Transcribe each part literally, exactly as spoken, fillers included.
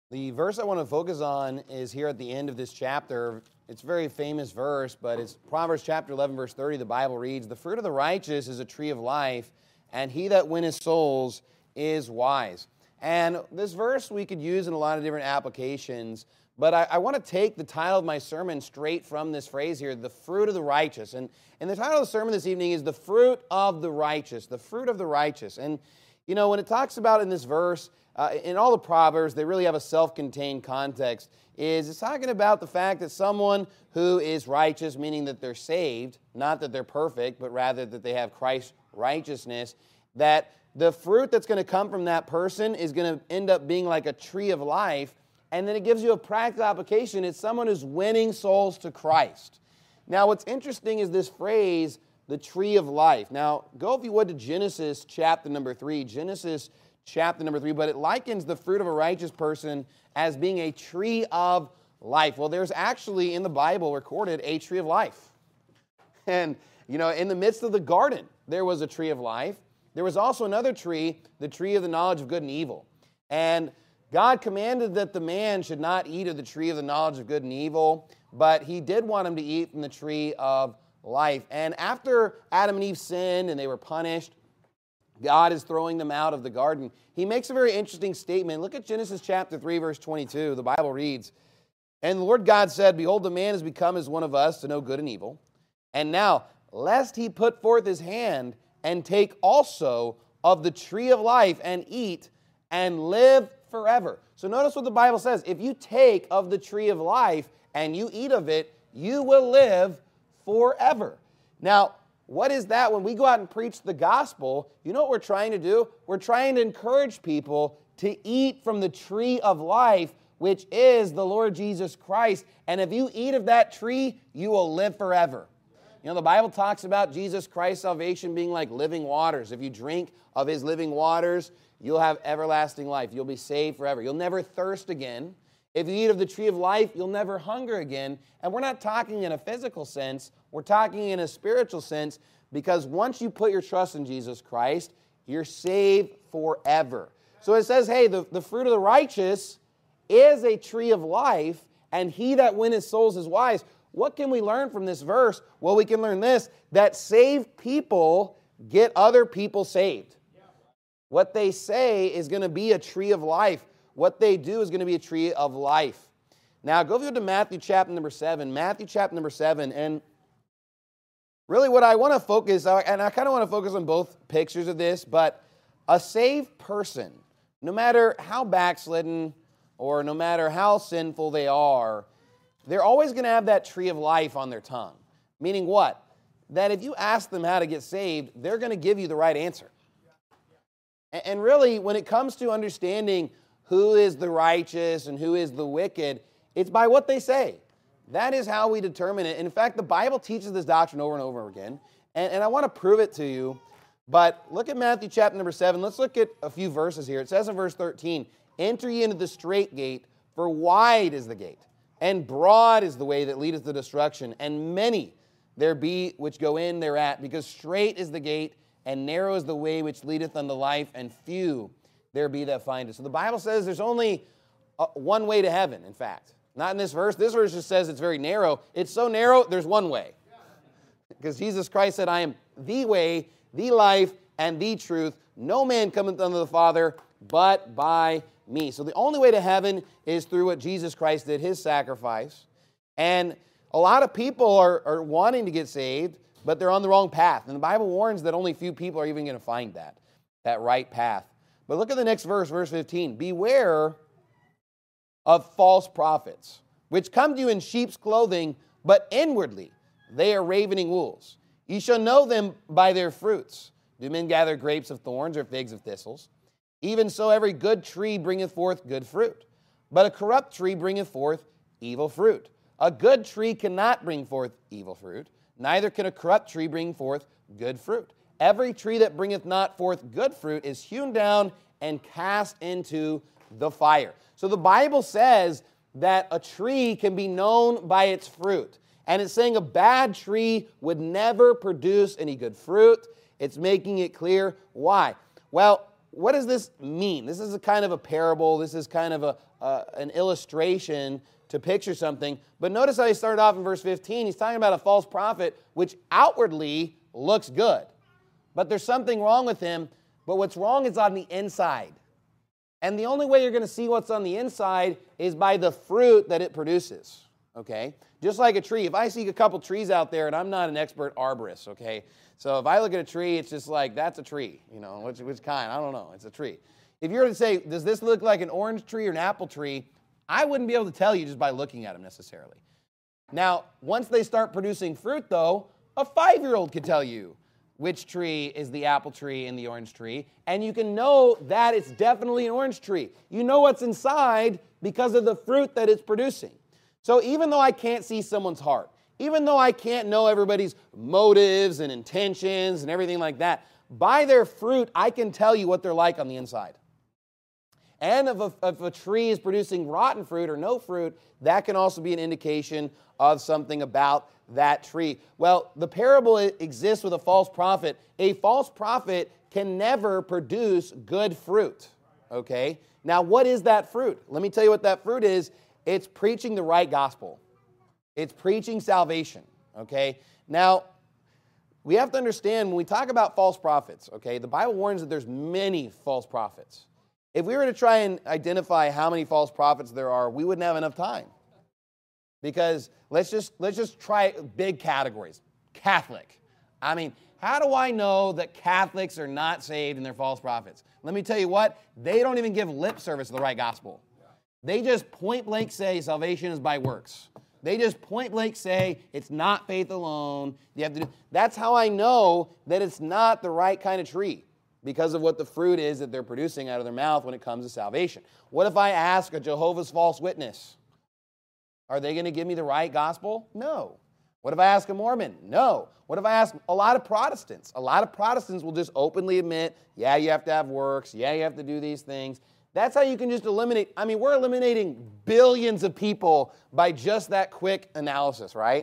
The verse I want to focus on is here at the end of this chapter. It's a very famous verse, but it's Proverbs chapter eleven, verse thirty. The Bible reads, "The fruit of the righteous is a tree of life, and he that winneth souls is wise." And this verse we could use in a lot of different applications, but I, I want to take the title of my sermon straight from this phrase here, the fruit of the righteous. And, and the title of the sermon this evening is the fruit of the righteous, the fruit of the righteous. And, you know, when it talks about in this verse, Uh, in all the Proverbs, they really have a self-contained context, is it's talking about the fact that someone who is righteous, meaning that they're saved, not that they're perfect, but rather that they have Christ's righteousness, that the fruit that's going to come from that person is going to end up being like a tree of life, and then it gives you a practical application. It's someone who's winning souls to Christ. Now, what's interesting is this phrase, the tree of life. Now, go if you would to Genesis chapter number three. Genesis chapter number three, but it likens the fruit of a righteous person as being a tree of life. Well, there's actually in the Bible recorded a tree of life. And, you know, in the midst of the garden, there was a tree of life. There was also another tree, the tree of the knowledge of good and evil. And God commanded that the man should not eat of the tree of the knowledge of good and evil, but he did want him to eat from the tree of life. And after Adam and Eve sinned and they were punished, God is throwing them out of the garden. He makes a very interesting statement. Look at Genesis chapter three, verse twenty-two. The Bible reads, "And the Lord God said, Behold, the man has become as one of us to know good and evil. And now, lest he put forth his hand and take also of the tree of life and eat and live forever." So notice what the Bible says. If you take of the tree of life and you eat of it, you will live forever. Now, what is that? When we go out and preach the gospel, you know what we're trying to do? We're trying to encourage people to eat from the tree of life, which is the Lord Jesus Christ. And if you eat of that tree, you will live forever. You know, the Bible talks about Jesus Christ's salvation being like living waters. If you drink of his living waters, you'll have everlasting life. You'll be saved forever. You'll never thirst again. If you eat of the tree of life, you'll never hunger again. And we're not talking in a physical sense. We're talking in a spiritual sense, because once you put your trust in Jesus Christ, you're saved forever. So it says, hey, the, the fruit of the righteous is a tree of life, and he that winneth souls is wise. What can we learn from this verse? Well, we can learn this, that saved people get other people saved. What they say is going to be a tree of life. What they do is going to be a tree of life. Now, go to Matthew chapter number seven. Matthew chapter number seven. And really what I want to focus, and I kind of want to focus on both pictures of this, but a saved person, no matter how backslidden or no matter how sinful they are, they're always going to have that tree of life on their tongue. Meaning what? That if you ask them how to get saved, they're going to give you the right answer. And really, when it comes to understanding who is the righteous and who is the wicked, it's by what they say. That is how we determine it. And in fact, the Bible teaches this doctrine over and over again. And, and I want to prove it to you. But look at Matthew chapter number seven. Let's look at a few verses here. It says in verse thirteen, "Enter ye into the strait gate, for wide is the gate, and broad is the way that leadeth to destruction, and many there be which go in thereat, because strait is the gate, and narrow is the way which leadeth unto life, and few there be that find it." So the Bible says there's only uh, one way to heaven, in fact. Not in this verse. This verse just says it's very narrow. It's so narrow, there's one way. Because Jesus Christ said, "I am the way, the life, and the truth. No man cometh unto the Father but by me." So the only way to heaven is through what Jesus Christ did, his sacrifice. And a lot of people are, are wanting to get saved, but they're on the wrong path. And the Bible warns that only few people are even going to find that, that right path. But look at the next verse, verse fifteen. "Beware of false prophets, which come to you in sheep's clothing, but inwardly they are ravening wolves. Ye shall know them by their fruits. Do men gather grapes of thorns or figs of thistles? Even so every good tree bringeth forth good fruit, but a corrupt tree bringeth forth evil fruit. A good tree cannot bring forth evil fruit, neither can a corrupt tree bring forth good fruit. Every tree that bringeth not forth good fruit is hewn down and cast into the fire." So the Bible says that a tree can be known by its fruit. And it's saying a bad tree would never produce any good fruit. It's making it clear why. Well, what does this mean? This is a kind of a parable. This is kind of a, uh, an illustration to picture something. But notice how he started off in verse fifteen. He's talking about a false prophet, which outwardly looks good. But there's something wrong with him. But what's wrong is on the inside. And the only way you're going to see what's on the inside is by the fruit that it produces. Okay? Just like a tree. If I see a couple trees out there, and I'm not an expert arborist, okay? So if I look at a tree, it's just like, that's a tree. You know, which, which kind? I don't know. It's a tree. If you were to say, does this look like an orange tree or an apple tree? I wouldn't be able to tell you just by looking at them necessarily. Now, once they start producing fruit, though, a five-year-old could tell you which tree is the apple tree and the orange tree, and you can know that it's definitely an orange tree. You know what's inside because of the fruit that it's producing. So even though I can't see someone's heart, even though I can't know everybody's motives and intentions and everything like that, by their fruit, I can tell you what they're like on the inside. And if a, if a tree is producing rotten fruit or no fruit, that can also be an indication of something about that tree. Well, the parable exists with a false prophet. A false prophet can never produce good fruit, okay? Now, what is that fruit? Let me tell you what that fruit is. It's preaching the right gospel. It's preaching salvation, okay? Now, we have to understand when we talk about false prophets, okay, the Bible warns that there's many false prophets. If we were to try and identify how many false prophets there are, we wouldn't have enough time. Because let's just let's just try big categories. Catholic. I mean, how do I know that Catholics are not saved and they're false prophets? Let me tell you what, they don't even give lip service to the right gospel. They just point blank say salvation is by works. They just point blank say it's not faith alone. You have to do. That's how I know that it's not the right kind of tree, because of what the fruit is that they're producing out of their mouth when it comes to salvation. What if I ask a Jehovah's false witness? Are they going to give me the right gospel? No. What if I ask a Mormon? No. What if I ask a lot of Protestants? A lot of Protestants will just openly admit, yeah, you have to have works. Yeah, you have to do these things. That's how you can just eliminate. I mean, we're eliminating billions of people by just that quick analysis, right?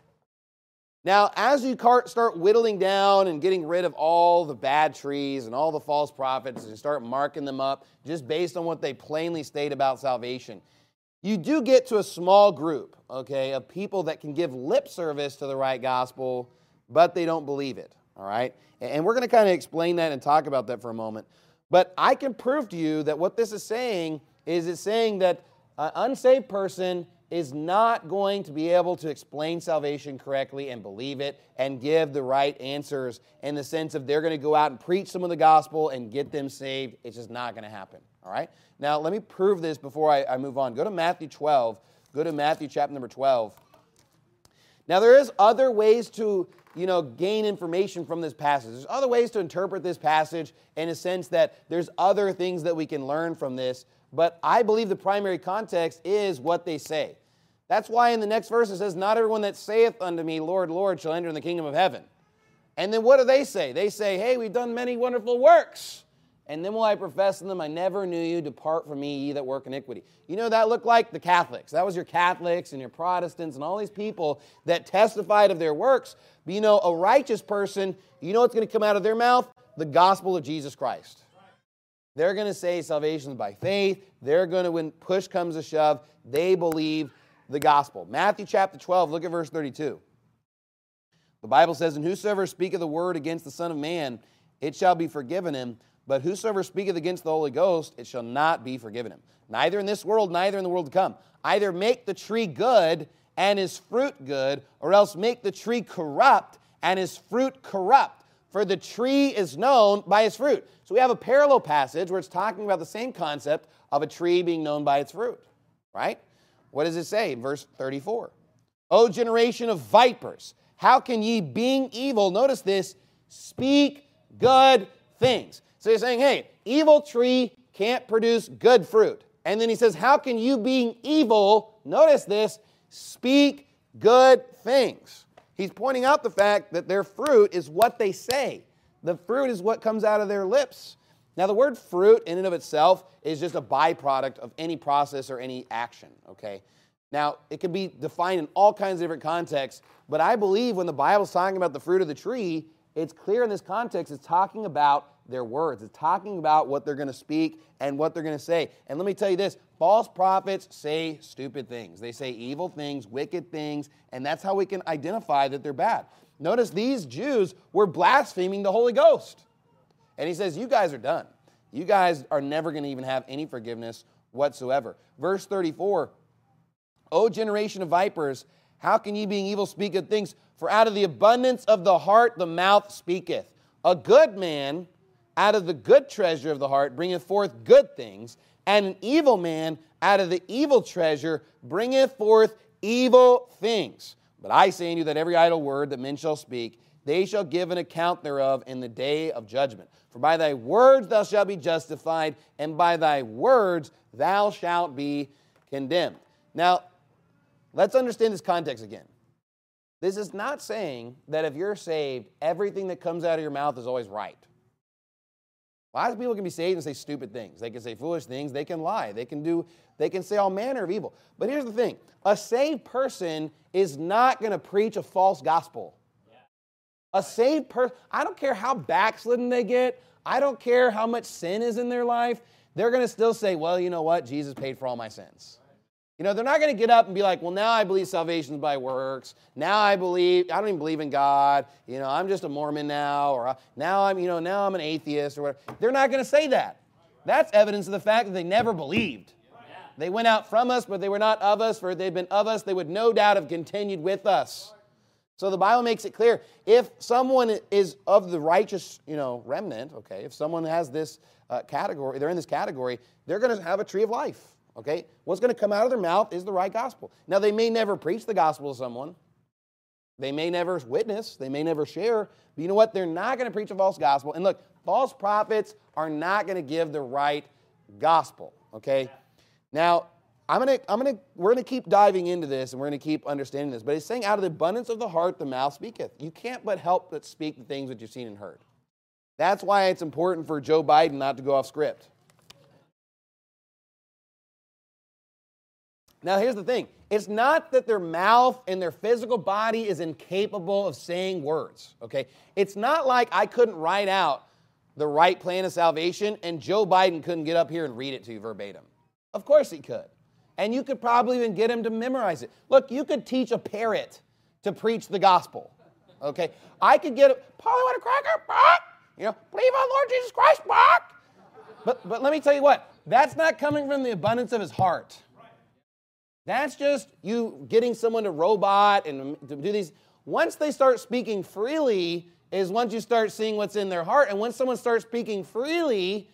Now, as you start whittling down and getting rid of all the bad trees and all the false prophets and start marking them up just based on what they plainly state about salvation, you do get to a small group, okay, of people that can give lip service to the right gospel, but they don't believe it, all right? And we're going to kind of explain that and talk about that for a moment. But I can prove to you that what this is saying is it's saying that an unsaved person is not going to be able to explain salvation correctly and believe it and give the right answers in the sense of they're going to go out and preach some of the gospel and get them saved. It's just not going to happen, all right? Now, let me prove this before I, I move on. Go to Matthew twelve. Go to Matthew chapter number twelve. Now, there is other ways to, you know, gain information from this passage. There's other ways to interpret this passage in a sense that there's other things that we can learn from this. But I believe the primary context is what they say. That's why in the next verse it says, not everyone that saith unto me, Lord, Lord, shall enter in the kingdom of heaven. And then what do they say? They say, hey, we've done many wonderful works. And then will I profess to them, I never knew you, depart from me, ye that work iniquity. You know, that looked like the Catholics. That was your Catholics and your Protestants and all these people that testified of their works. But you know, a righteous person, you know what's going to come out of their mouth? The gospel of Jesus Christ. They're going to say salvation is by faith. They're going to, when push comes to shove, they believe the gospel. Matthew chapter twelve, look at verse thirty-two. The Bible says, and whosoever speaketh the word against the Son of Man, it shall be forgiven him. But whosoever speaketh against the Holy Ghost, it shall not be forgiven him. Neither in this world, neither in the world to come. Either make the tree good and his fruit good, or else make the tree corrupt and his fruit corrupt. For the tree is known by its fruit. So we have a parallel passage where it's talking about the same concept of a tree being known by its fruit. Right? What does it say in verse thirty-four? O generation of vipers, how can ye, being evil, notice this, speak good things? So he's saying, hey, evil tree can't produce good fruit. And then he says, how can you, being evil, notice this, speak good things? He's pointing out the fact that their fruit is what they say. The fruit is what comes out of their lips. Now, the word fruit in and of itself is just a byproduct of any process or any action, okay? Now, it can be defined in all kinds of different contexts, but I believe when the Bible's talking about the fruit of the tree, it's clear in this context, it's talking about their words. It's talking about what they're going to speak and what they're going to say. And let me tell you this, false prophets say stupid things. They say evil things, wicked things, and that's how we can identify that they're bad. Notice these Jews were blaspheming the Holy Ghost. And he says, you guys are done. You guys are never going to even have any forgiveness whatsoever. Verse thirty-four, O generation of vipers, how can ye being evil speak good things? For out of the abundance of the heart the mouth speaketh. A good man out of the good treasure of the heart bringeth forth good things, and an evil man out of the evil treasure bringeth forth evil things. But I say unto you that every idle word that men shall speak, they shall give an account thereof in the day of judgment. For by thy words thou shalt be justified, and by thy words thou shalt be condemned. Now, let's understand this context again. This is not saying that if you're saved, everything that comes out of your mouth is always right. Lots of people can be saved and say stupid things. They can say foolish things. They can lie. They can do. They can say all manner of evil. But here's the thing. A saved person is not going to preach a false gospel. Yeah. A saved person, I don't care how backslidden they get. I don't care how much sin is in their life. They're going to still say, well, you know what? Jesus paid for all my sins. You know, they're not going to get up and be like, well, now I believe salvation is by works. Now I believe, I don't even believe in God. You know, I'm just a Mormon now. Or now I'm, you know, now I'm an atheist or whatever. They're not going to say that. That's evidence of the fact that they never believed. They went out from us, but they were not of us. For if they'd been of us, they would no doubt have continued with us. So the Bible makes it clear. If someone is of the righteous, you know, remnant, okay, if someone has this uh, category, they're in this category, they're going to have a tree of life. Okay? What's going to come out of their mouth is the right gospel. Now, they may never preach the gospel to someone. They may never witness. They may never share. But you know what? They're not going to preach a false gospel. And look, false prophets are not going to give the right gospel. Okay? Now, I'm going to, I'm going to, we're going to keep diving into this and we're going to keep understanding this. But it's saying out of the abundance of the heart, the mouth speaketh. You can't but help but speak the things that you've seen and heard. That's why it's important for Joe Biden not to go off script. Now, here's the thing. It's not that their mouth and their physical body is incapable of saying words, okay? It's not like I couldn't write out the right plan of salvation and Joe Biden couldn't get up here and read it to you verbatim. Of course he could. And you could probably even get him to memorize it. Look, you could teach a parrot to preach the gospel, okay? I could get it, Polly, want a cracker? Bark! You know, believe on Lord Jesus Christ, bark! But, but let me tell you what, that's not coming from the abundance of his heart. That's just you getting someone to robot and to do these. Once they start speaking freely is once you start seeing what's in their heart. And when someone starts speaking freely,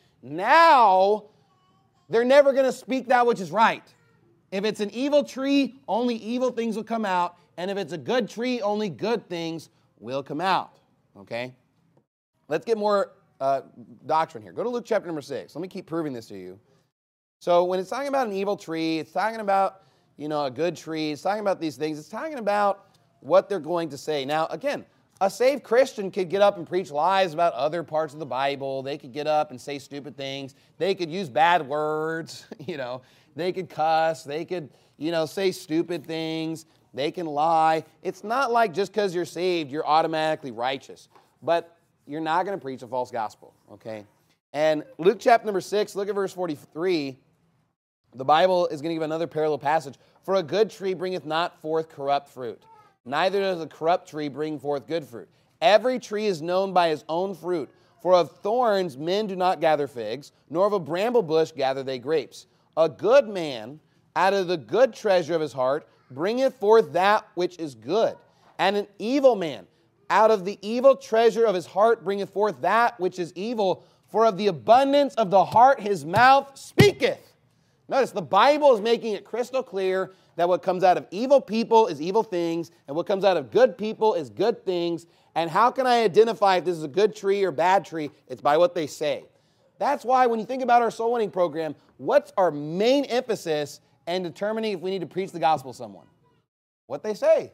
now they're never going to speak that which is right. If it's an evil tree, only evil things will come out. And if it's a good tree, only good things will come out. Okay? Let's get more uh, doctrine here. Go to Luke chapter number six. Let me keep proving this to you. So when it's talking about an evil tree, it's talking about, you know, a good tree. It's talking about these things. It's talking about what they're going to say. Now, again, a saved Christian could get up and preach lies about other parts of the Bible. They could get up and say stupid things. They could use bad words, you know. They could cuss. They could, you know, say stupid things. They can lie. It's not like just because you're saved, you're automatically righteous. But you're not going to preach a false gospel, okay? And Luke chapter number six, look at verse forty-three. The Bible is going to give another parallel passage. For a good tree bringeth not forth corrupt fruit, neither does a corrupt tree bring forth good fruit. Every tree is known by his own fruit. For of thorns men do not gather figs, nor of a bramble bush gather they grapes. A good man out of the good treasure of his heart bringeth forth that which is good. And an evil man out of the evil treasure of his heart bringeth forth that which is evil. For of the abundance of the heart his mouth speaketh. Notice the Bible is making it crystal clear that what comes out of evil people is evil things, and what comes out of good people is good things. And how can I identify if this is a good tree or bad tree? It's by what they say. That's why when you think about our soul winning program, what's our main emphasis in determining if we need to preach the gospel to someone? What they say.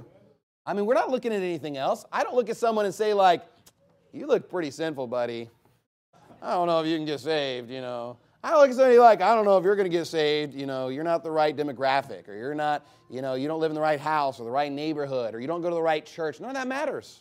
I mean, we're not looking at anything else. I don't look at someone and say like, you look pretty sinful, buddy. I don't know if you can get saved, you know. I don't look at somebody like, I don't know if you're going to get saved, you know, you're not the right demographic, or you're not, you know, you don't live in the right house or the right neighborhood, or you don't go to the right church. None of that matters.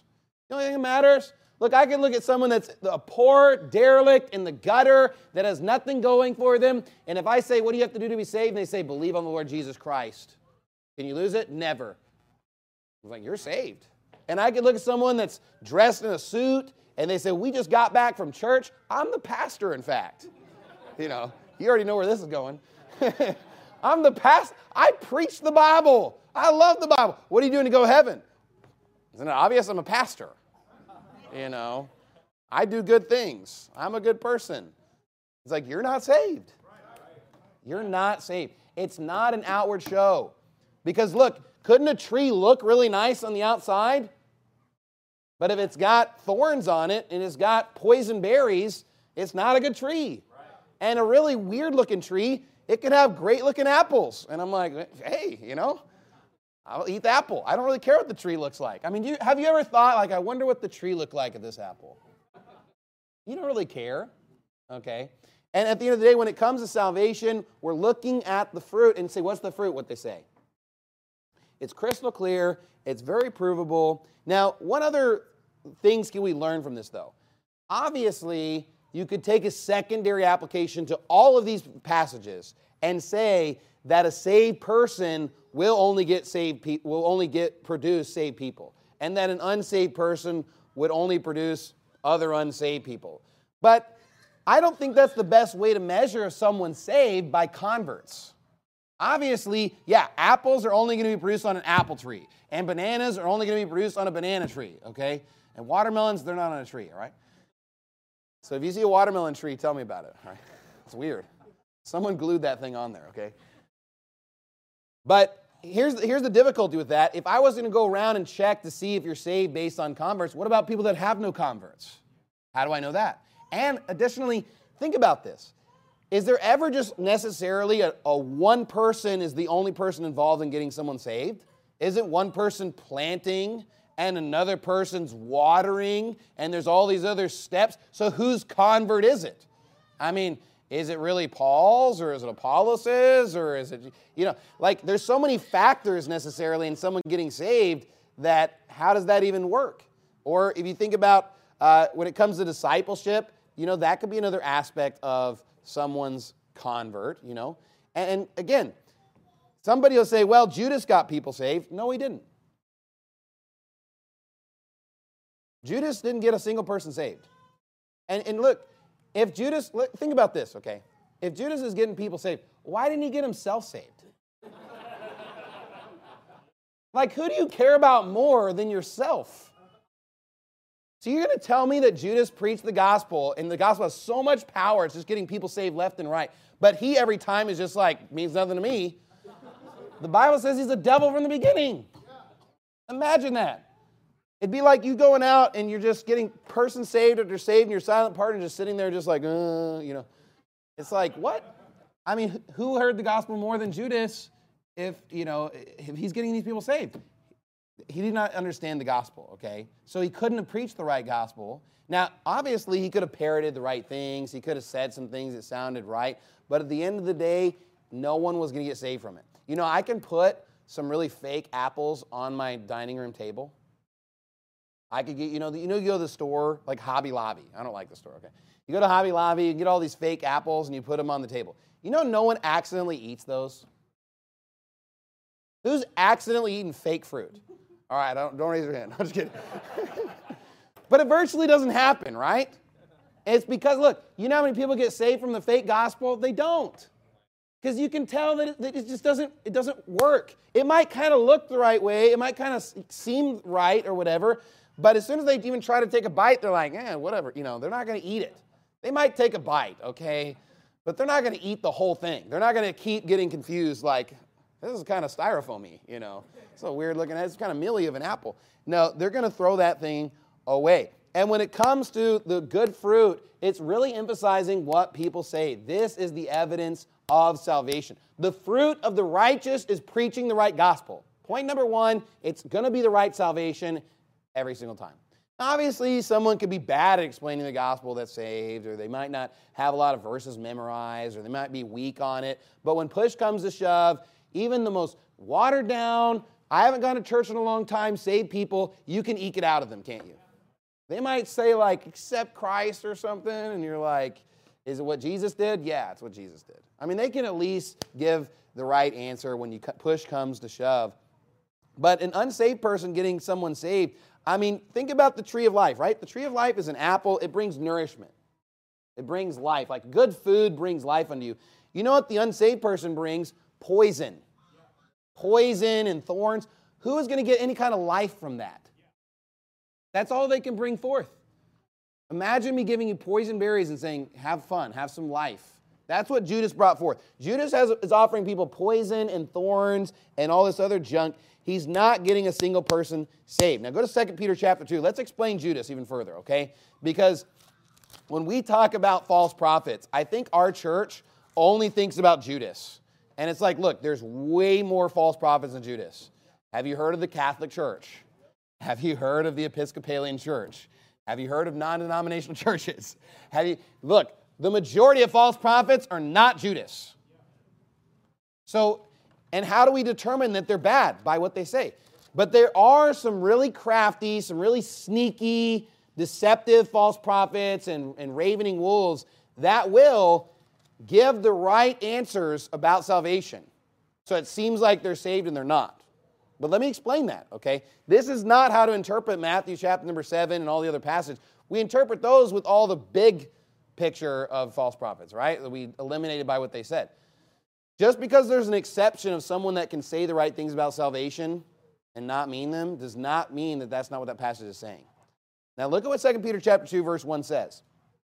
The only thing that matters, look, I can look at someone that's a poor derelict in the gutter that has nothing going for them, and if I say, what do you have to do to be saved? And they say, believe on the Lord Jesus Christ. Can you lose it? Never. I'm like, you're saved. And I can look at someone that's dressed in a suit, and they say, we just got back from church. I'm the pastor, in fact. You know, you already know where this is going. I'm the pastor. I preach the Bible. I love the Bible. What are you doing to go to heaven? Isn't it obvious? I'm a pastor. You know, I do good things. I'm a good person. It's like, you're not saved. You're not saved. It's not an outward show. Because look, couldn't a tree look really nice on the outside? But if it's got thorns on it and it's got poison berries, it's not a good tree. And a really weird looking tree, it can have great looking apples. And I'm like, hey, you know, I'll eat the apple. I don't really care what the tree looks like. I mean, you, have you ever thought, like, I wonder what the tree looked like at this apple? You don't really care, okay? And at the end of the day, when it comes to salvation, we're looking at the fruit and say, what's the fruit? What they say. It's crystal clear. It's very provable. Now, what other things can we learn from this, though? Obviously, you could take a secondary application to all of these passages and say that a saved person will only get saved pe- will only get produce saved people, and that an unsaved person would only produce other unsaved people. But I don't think that's the best way to measure if someone's saved, by converts. Obviously, yeah, apples are only going to be produced on an apple tree, and bananas are only going to be produced on a banana tree, okay? And watermelons, they're not on a tree, all right? So if you see a watermelon tree, tell me about it, all right? It's weird. Someone glued that thing on there, okay? But here's, here's the difficulty with that. If I was going to go around and check to see if you're saved based on converts, what about people that have no converts? How do I know that? And additionally, think about this. Is there ever just necessarily a, a one person is the only person involved in getting someone saved? Isn't one person planting and another person's watering, and there's all these other steps? So whose convert is it? I mean, is it really Paul's, or is it Apollos', or is it, you know, like there's so many factors necessarily in someone getting saved that how does that even work? Or if you think about uh, when it comes to discipleship, you know, that could be another aspect of someone's convert, you know. And, and again, somebody will say, well, Judas got people saved. No, he didn't. Judas didn't get a single person saved. And, and look, if Judas, look, think about this, okay? If Judas is getting people saved, why didn't he get himself saved? Like, who do you care about more than yourself? So you're going to tell me that Judas preached the gospel, and the gospel has so much power, it's just getting people saved left and right, but he every time is just like, means nothing to me. The Bible says he's a devil from the beginning. Imagine that. It'd be like you going out and you're just getting person saved after saved, and your silent partner just sitting there just like, uh, you know. It's like, what? I mean, who heard the gospel more than Judas if, you know, if he's getting these people saved? He did not understand the gospel, okay? So he couldn't have preached the right gospel. Now, obviously, he could have parroted the right things. He could have said some things that sounded right. But at the end of the day, no one was going to get saved from it. You know, I can put some really fake apples on my dining room table. I could get, you know, you know, you go to the store, like Hobby Lobby. I don't like the store, okay? You go to Hobby Lobby, you get all these fake apples, and you put them on the table. You know no one accidentally eats those? Who's accidentally eating fake fruit? All right, don't, don't raise your hand. I'm just kidding. But it virtually doesn't happen, right? It's because, look, you know how many people get saved from the fake gospel? They don't. Because you can tell that it, that it just doesn't, it doesn't work. It might kind of look the right way. It might kind of seem right or whatever. But as soon as they even try to take a bite, they're like, eh, whatever. You know, they're not going to eat it. They might take a bite, okay? But they're not going to eat the whole thing. They're not going to keep getting confused like, this is kind of styrofoamy, you know. It's a weird looking, it's kind of mealy of an apple. No, they're going to throw that thing away. And when it comes to the good fruit, it's really emphasizing what people say. This is the evidence of salvation. The fruit of the righteous is preaching the right gospel. Point number one, it's going to be the right salvation every single time. Obviously, someone could be bad at explaining the gospel that's saved, or they might not have a lot of verses memorized, or they might be weak on it. But when push comes to shove, even the most watered down, I haven't gone to church in a long time, saved people, you can eke it out of them, can't you? They might say, like, accept Christ or something, and you're like, is it what Jesus did? Yeah, it's what Jesus did. I mean, they can at least give the right answer when you push comes to shove. But an unsaved person getting someone saved, I mean, think about the tree of life, right? The tree of life is an apple. It brings nourishment. It brings life. Like good food brings life unto you. You know what the unsaved person brings? Poison. Poison and thorns. Who is going to get any kind of life from that? That's all they can bring forth. Imagine me giving you poison berries and saying, have fun, have some life. That's what Judas brought forth. Judas has, is offering people poison and thorns and all this other junk. He's not getting a single person saved. Now go to Second Peter chapter two. Let's explain Judas even further, okay? Because when we talk about false prophets, I think our church only thinks about Judas. And it's like, look, there's way more false prophets than Judas. Have you heard of the Catholic Church? Have you heard of the Episcopalian Church? Have you heard of non-denominational churches? Have you look, the majority of false prophets are not Judas. So, and how do we determine that they're bad? By what they say. But there are some really crafty, some really sneaky, deceptive false prophets and, and ravening wolves that will give the right answers about salvation. So it seems like they're saved and they're not. But let me explain that, okay? This is not how to interpret Matthew chapter number seven and all the other passages. We interpret those with all the big picture of false prophets, right? That we eliminated by what they said. Just because there's an exception of someone that can say the right things about salvation and not mean them does not mean that that's not what that passage is saying. Now look at what Second Peter chapter two verse one says.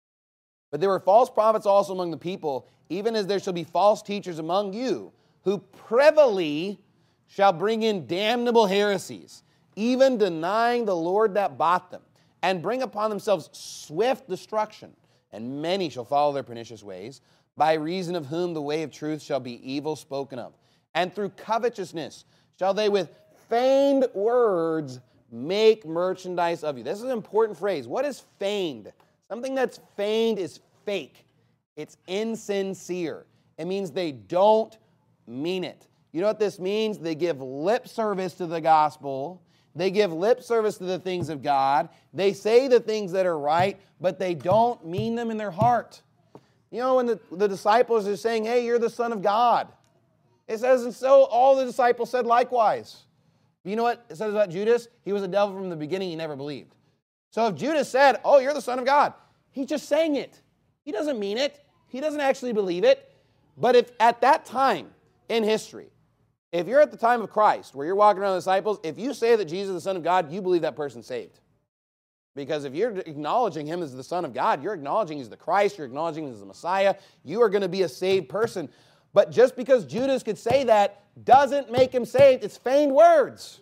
But there were false prophets also among the people, even as there shall be false teachers among you, who privily shall bring in damnable heresies, even denying the Lord that bought them, and bring upon themselves swift destruction. And many shall follow their pernicious ways, by reason of whom the way of truth shall be evil spoken of. And through covetousness shall they with feigned words make merchandise of you. This is an important phrase. What is feigned? Something that's feigned is fake. It's insincere. It means they don't mean it. You know what this means? They give lip service to the gospel. They give lip service to the things of God. They say the things that are right, but they don't mean them in their heart. You know, when the, the disciples are saying, hey, you're the Son of God. It says, and so all the disciples said likewise. But you know what it says about Judas? He was a devil from the beginning. He never believed. So if Judas said, oh, you're the Son of God, he's just saying it. He doesn't mean it. He doesn't actually believe it. But if at that time in history, if you're at the time of Christ, where you're walking around with disciples, if you say that Jesus is the Son of God, you believe that person's saved. Because if you're acknowledging him as the Son of God, you're acknowledging he's the Christ, you're acknowledging he's the Messiah, you are going to be a saved person. But just because Judas could say that doesn't make him saved. It's feigned words.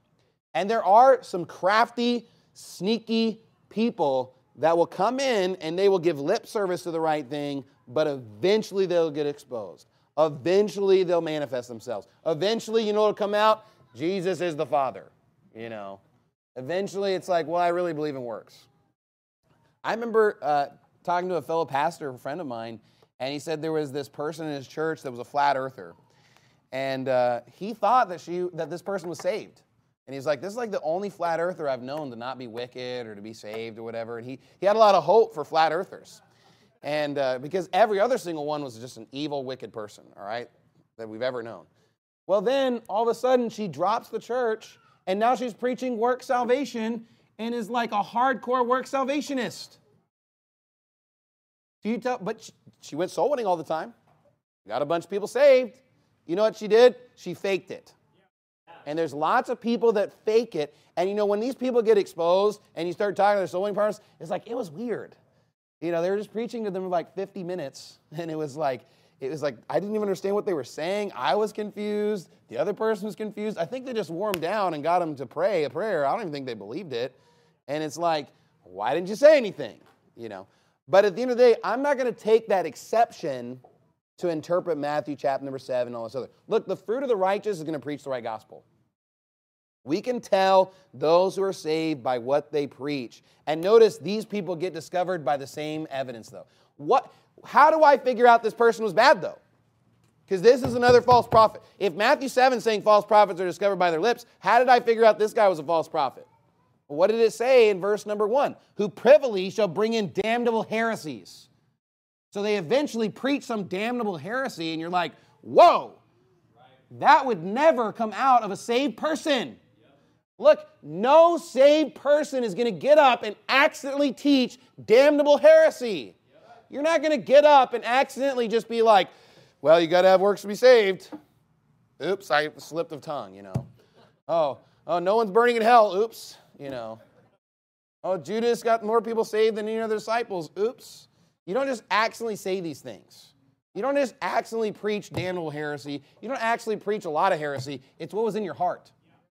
And there are some crafty, sneaky people that will come in and they will give lip service to the right thing, but eventually they'll get exposed. Eventually they'll manifest themselves. Eventually, you know what'll come out? Jesus is the Father, you know. Eventually it's like, well, I really believe in works. I remember uh, talking to a fellow pastor, a friend of mine, and he said there was this person in his church that was a flat earther. And uh, he thought that she that this person was saved. And he's like, this is like the only flat earther I've known to not be wicked or to be saved or whatever. And he, he had a lot of hope for flat earthers. And uh, because every other single one was just an evil, wicked person, all right, that we've ever known. Well, then all of a sudden she drops the church, and now she's preaching work salvation and is like a hardcore work salvationist. Do you tell? But she, she went soul winning all the time. Got a bunch of people saved. You know what she did? She faked it. And there's lots of people that fake it. And you know, when these people get exposed and you start talking to their soul winning partners, it's like, it was weird. You know, they were just preaching to them for like fifty minutes. And it was like, it was like, I didn't even understand what they were saying. I was confused. The other person was confused. I think they just wore them down and got them to pray a prayer. I don't even think they believed it. And it's like, why didn't you say anything? You know, but at the end of the day, I'm not going to take that exception to interpret Matthew chapter number seven and all this other. Look, the fruit of the righteous is going to preach the right gospel. We can tell those who are saved by what they preach. And notice these people get discovered by the same evidence, though. What? How do I figure out this person was bad, though? Because this is another false prophet. If Matthew seven is saying false prophets are discovered by their lips, how did I figure out this guy was a false prophet? What did it say in verse number one? Who privily shall bring in damnable heresies. So they eventually preach some damnable heresy, and you're like, whoa, that would never come out of a saved person. Look, no saved person is going to get up and accidentally teach damnable heresy. You're not going to get up and accidentally just be like, well, you got to have works to be saved. Oops, I slipped of tongue, you know. Oh, oh, no one's burning in hell. Oops, you know. Oh, Judas got more people saved than any other disciples. Oops. You don't just accidentally say these things. You don't just accidentally preach damnable heresy. You don't actually preach a lot of heresy. It's what was in your heart.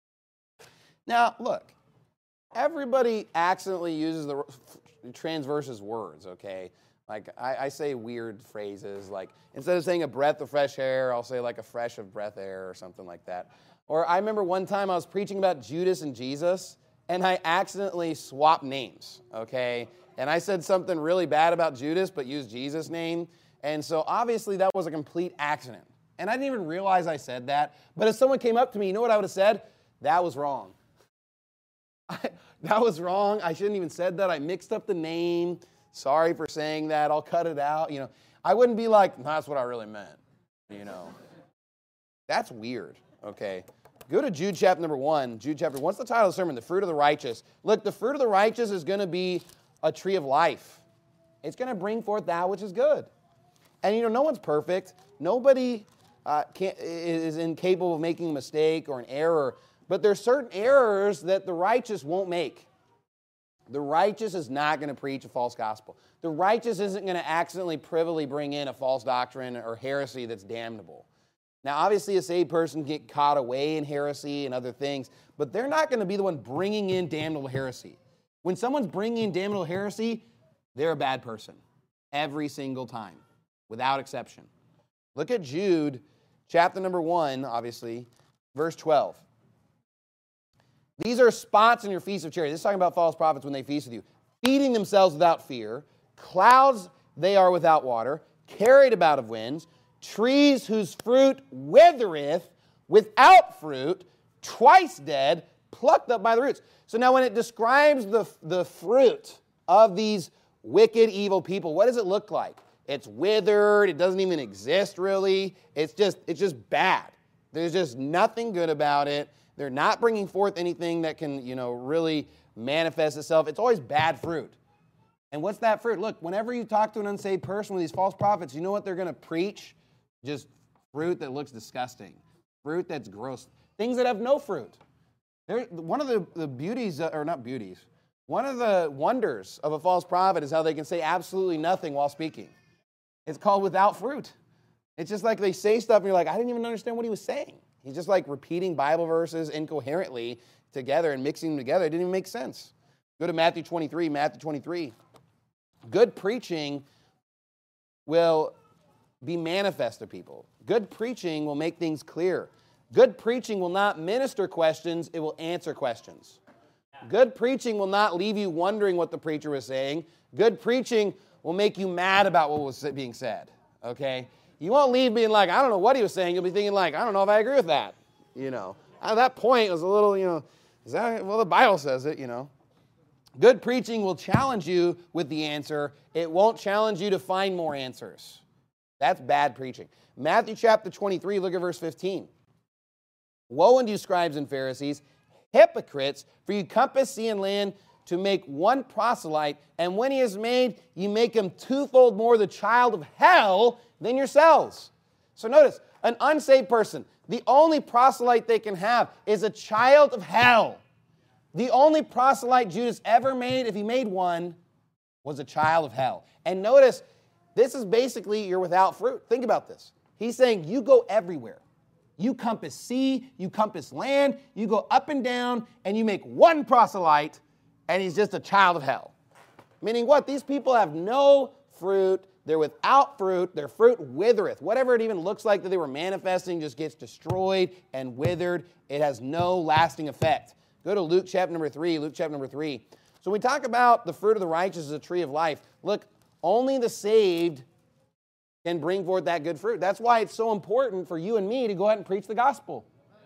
Now, look, everybody accidentally uses the transverses words, okay? Like, I, I say weird phrases, like, instead of saying a breath of fresh air, I'll say like a fresh of breath air or something like that. Or I remember one time I was preaching about Judas and Jesus, and I accidentally swapped names, okay? And I said something really bad about Judas, but used Jesus' name. And so obviously that was a complete accident. And I didn't even realize I said that. But if someone came up to me, you know what I would have said? That was wrong. I, that was wrong. I shouldn't even said that. I mixed up the name. Sorry for saying that. I'll cut it out. You know, I wouldn't be like, no, that's what I really meant. You know, that's weird. Okay. Go to Jude chapter number one. Jude chapter, what's the title of the sermon? The fruit of the righteous. Look, the fruit of the righteous is going to be a tree of life. It's going to bring forth that which is good. And, you know, no one's perfect. Nobody uh, can't, is incapable of making a mistake or an error. But there's certain errors that the righteous won't make. The righteous is not going to preach a false gospel. The righteous isn't going to accidentally privily bring in a false doctrine or heresy that's damnable. Now, obviously, a saved person can get caught away in heresy and other things, but they're not going to be the one bringing in damnable heresy. When someone's bringing in damnable heresy, they're a bad person every single time, without exception. Look at Jude, chapter number one, obviously, verse twelve. These are spots in your feast of charity. This is talking about false prophets when they feast with you. Feeding themselves without fear. Clouds they are without water. Carried about of winds. Trees whose fruit withereth. Without fruit. Twice dead. Plucked up by the roots. So now when it describes the, the fruit of these wicked, evil people, what does it look like? It's withered. It doesn't even exist really. It's just, it's just bad. There's just nothing good about it. They're not bringing forth anything that can, you know, really manifest itself. It's always bad fruit. And what's that fruit? Look, whenever you talk to an unsaved person with these false prophets, you know what they're going to preach? Just fruit that looks disgusting. Fruit that's gross. Things that have no fruit. They're, one of the, the beauties, or not beauties, one of the wonders of a false prophet is how they can say absolutely nothing while speaking. It's called without fruit. It's just like they say stuff and you're like, I didn't even understand what he was saying. He's just like repeating Bible verses incoherently together and mixing them together. It didn't even make sense. Go to Matthew twenty-three, Matthew twenty-three. Good preaching will be manifest to people. Good preaching will make things clear. Good preaching will not minister questions, it will answer questions. Good preaching will not leave you wondering what the preacher was saying. Good preaching will make you mad about what was being said, okay? You won't leave being like, I don't know what he was saying. You'll be thinking like, I don't know if I agree with that, you know. At that point, it was a little, you know, is that, well, the Bible says it, you know. Good preaching will challenge you with the answer. It won't challenge you to find more answers. That's bad preaching. Matthew chapter twenty-three, look at verse fifteen. Woe unto you, scribes and Pharisees, hypocrites, for you compass sea and land to make one proselyte, and when he is made, you make him twofold more the child of hell than yourselves. So notice, an unsaved person, the only proselyte they can have is a child of hell. The only proselyte Judas ever made, if he made one, was a child of hell. And notice, this is basically you're without fruit. Think about this. He's saying you go everywhere. You compass sea, you compass land, you go up and down, and you make one proselyte, and he's just a child of hell. Meaning what? These people have no fruit. They're without fruit. Their fruit withereth. Whatever it even looks like that they were manifesting just gets destroyed and withered. It has no lasting effect. Go to Luke chapter number three. Luke chapter number three. So we talk about the fruit of the righteous as a tree of life. Look, only the saved can bring forth that good fruit. That's why it's so important for you and me to go out and preach the gospel.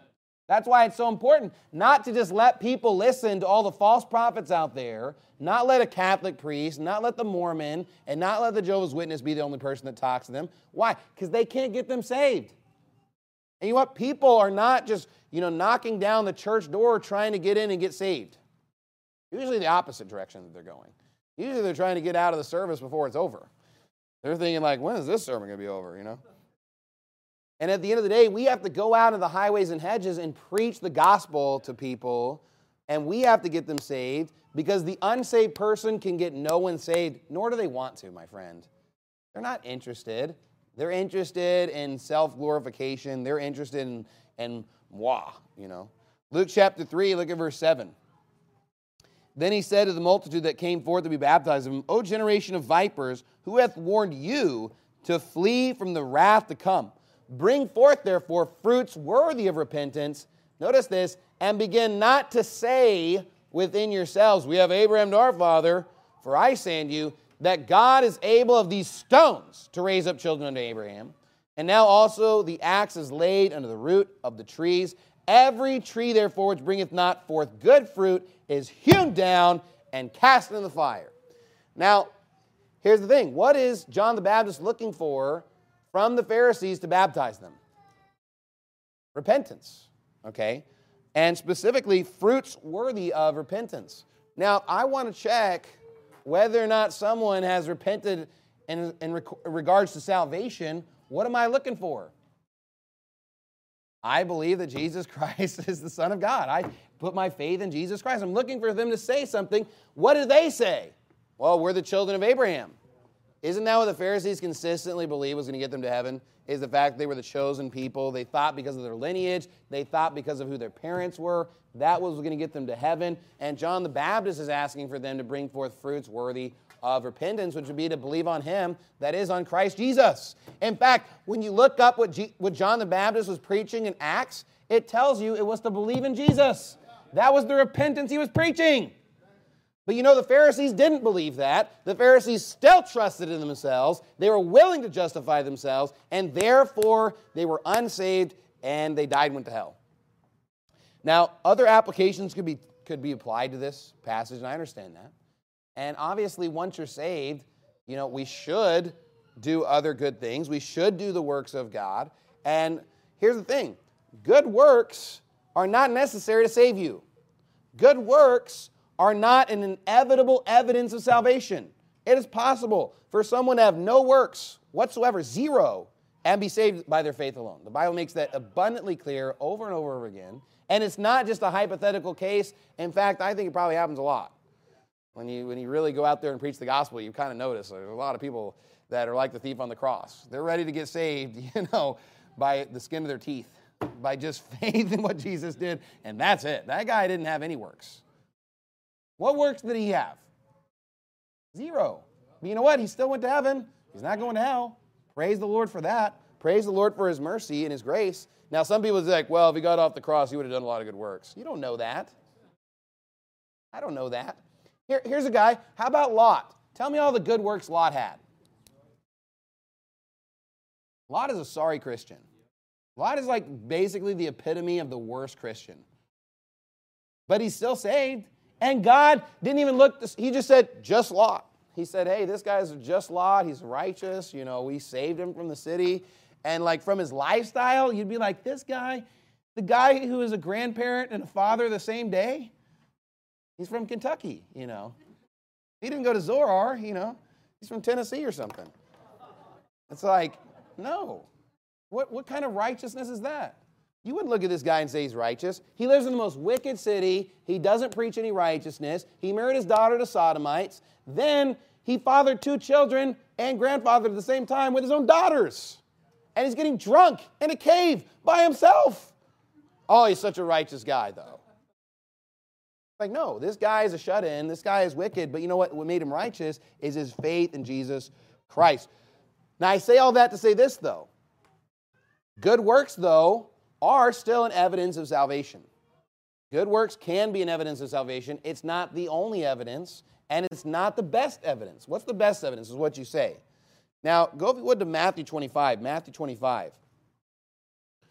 That's why it's so important not to just let people listen to all the false prophets out there, not let a Catholic priest, not let the Mormon, and not let the Jehovah's Witness be the only person that talks to them. Why? Because they can't get them saved. And you know what? People are not just, you know, knocking down the church door trying to get in and get saved. Usually the opposite direction that they're going. Usually they're trying to get out of the service before it's over. They're thinking like, when is this sermon going to be over, you know? And at the end of the day, we have to go out into the highways and hedges and preach the gospel to people, and we have to get them saved, because the unsaved person can get no one saved, nor do they want to, my friend. They're not interested. They're interested in self-glorification. They're interested in, in moi, you know. Luke chapter three, look at verse seven. Then he said to the multitude that came forth to be baptized of him, O generation of vipers, who hath warned you to flee from the wrath to come? Bring forth, therefore, fruits worthy of repentance. Notice this, and begin not to say within yourselves, we have Abraham to our father, for I say unto you, that God is able of these stones to raise up children unto Abraham. And now also the axe is laid under the root of the trees. Every tree, therefore, which bringeth not forth good fruit is hewn down and cast into the fire. Now, here's the thing. What is John the Baptist looking for from the Pharisees to baptize them? Repentance, okay? And specifically, fruits worthy of repentance. Now, I want to check whether or not someone has repented in, in rec- regards to salvation. What am I looking for? I believe that Jesus Christ is the Son of God. I put my faith in Jesus Christ. I'm looking for them to say something. What do they say? Well, we're the children of Abraham. Isn't that what the Pharisees consistently believed was going to get them to heaven? Is the fact they were the chosen people. They thought because of their lineage, they thought because of who their parents were, that was going to get them to heaven. And John the Baptist is asking for them to bring forth fruits worthy of repentance, which would be to believe on him, that is, on Christ Jesus. In fact, when you look up what, G- what John the Baptist was preaching in Acts, it tells you it was to believe in Jesus. That was the repentance he was preaching. But you know, the Pharisees didn't believe that. The Pharisees still trusted in themselves. They were willing to justify themselves, and therefore they were unsaved, and they died and went to hell. Now, other applications could be, could be applied to this passage, and I understand that. And obviously, once you're saved, you know, we should do other good things. We should do the works of God. And here's the thing. Good works are not necessary to save you. Good works are not an inevitable evidence of salvation. It is possible for someone to have no works whatsoever, zero, and be saved by their faith alone. The Bible makes that abundantly clear over and over and over again. And it's not just a hypothetical case. In fact, I think it probably happens a lot. When you, when you really go out there and preach the gospel, you kind of notice there's a lot of people that are like the thief on the cross. They're ready to get saved, you know, by the skin of their teeth, by just faith in what Jesus did, and that's it. That guy didn't have any works. What works did he have? Zero. But you know what? He still went to heaven. He's not going to hell. Praise the Lord for that. Praise the Lord for his mercy and his grace. Now, some people say, like, well, if he got off the cross, he would have done a lot of good works. You don't know that. I don't know that. Here, here's a guy. How about Lot? Tell me all the good works Lot had. Lot is a sorry Christian. Lot is like basically the epitome of the worst Christian. But he's still saved. And God didn't even look, he just said, just Lot. He said, hey, this guy's just Lot. He's righteous. You know, we saved him from the city. And like from his lifestyle, you'd be like, this guy, the guy who is a grandparent and a father the same day, he's from Kentucky, you know. He didn't go to Zorar, you know. He's from Tennessee or something. It's like, no. What, what kind of righteousness is that? You wouldn't look at this guy and say he's righteous. He lives in the most wicked city. He doesn't preach any righteousness. He married his daughter to sodomites. Then he fathered two children and grandfathered at the same time with his own daughters. And he's getting drunk in a cave by himself. Oh, he's such a righteous guy, though. Like, no, this guy is a shut-in. This guy is wicked. But you know what? What made him righteous is his faith in Jesus Christ. Now, I say all that to say this, though. Good works, though, are still an evidence of salvation. Good works can be an evidence of salvation. It's not the only evidence, and it's not the best evidence. What's the best evidence is what you say. Now, go if you would to Matthew twenty-five. Matthew twenty-five.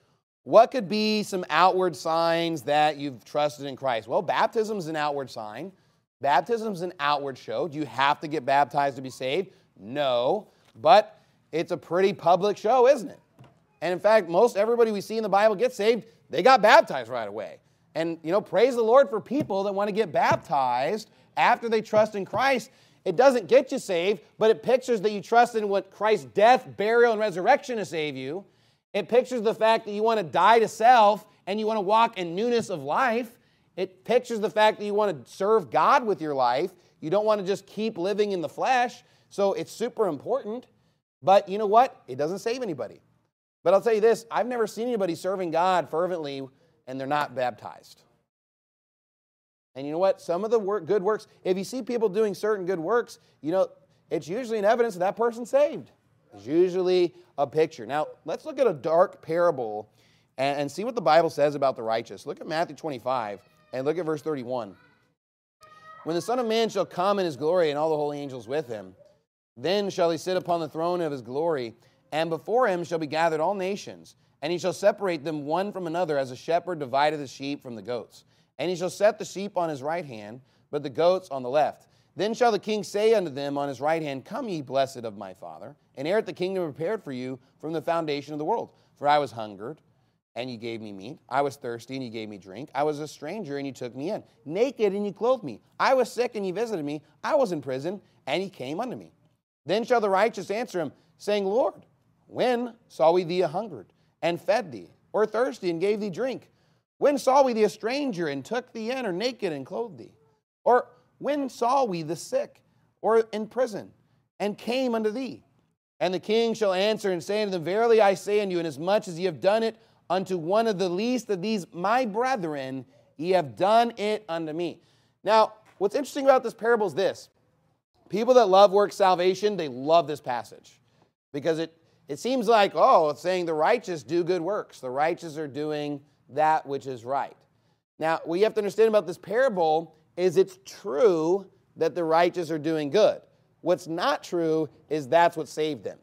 What could be some outward signs that you've trusted in Christ? Well, baptism is an outward sign. Baptism is an outward show. Do you have to get baptized to be saved? No, but it's a pretty public show, isn't it? And in fact, most everybody we see in the Bible get saved, they got baptized right away. And, you know, praise the Lord for people that want to get baptized after they trust in Christ. It doesn't get you saved, but it pictures that you trust in what Christ's death, burial, and resurrection to save you. It pictures the fact that you want to die to self and you want to walk in newness of life. It pictures the fact that you want to serve God with your life. You don't want to just keep living in the flesh. So it's super important. But you know what? It doesn't save anybody. But I'll tell you this, I've never seen anybody serving God fervently and they're not baptized. And you know what? Some of the work, good works, if you see people doing certain good works, you know, it's usually an evidence that that person's saved. It's usually a picture. Now, let's look at a dark parable and, and see what the Bible says about the righteous. Look at Matthew twenty-five and look at verse thirty-one. When the Son of Man shall come in his glory and all the holy angels with him, then shall he sit upon the throne of his glory, and before him shall be gathered all nations, and he shall separate them one from another, as a shepherd divideth the sheep from the goats. And he shall set the sheep on his right hand, but the goats on the left. Then shall the king say unto them on his right hand, Come ye, blessed of my Father, and inherit the kingdom prepared for you from the foundation of the world. For I was hungered, and ye gave me meat. I was thirsty, and ye gave me drink. I was a stranger, and ye took me in. Naked, and ye clothed me. I was sick, and ye visited me. I was in prison, and ye came unto me. Then shall the righteous answer him, saying, Lord, when saw we thee a hungered, and fed thee, or thirsty, and gave thee drink? When saw we thee a stranger, and took thee in, or naked, and clothed thee? Or when saw we the sick, or in prison, and came unto thee? And the king shall answer and say unto them, Verily I say unto you, inasmuch as ye have done it unto one of the least of these my brethren, ye have done it unto me. Now, what's interesting about this parable is this. People that love work salvation, they love this passage. Because it, it seems like, oh, it's saying the righteous do good works. The righteous are doing that which is right. Now, what you have to understand about this parable is it's true that the righteous are doing good. What's not true is that's what saved them.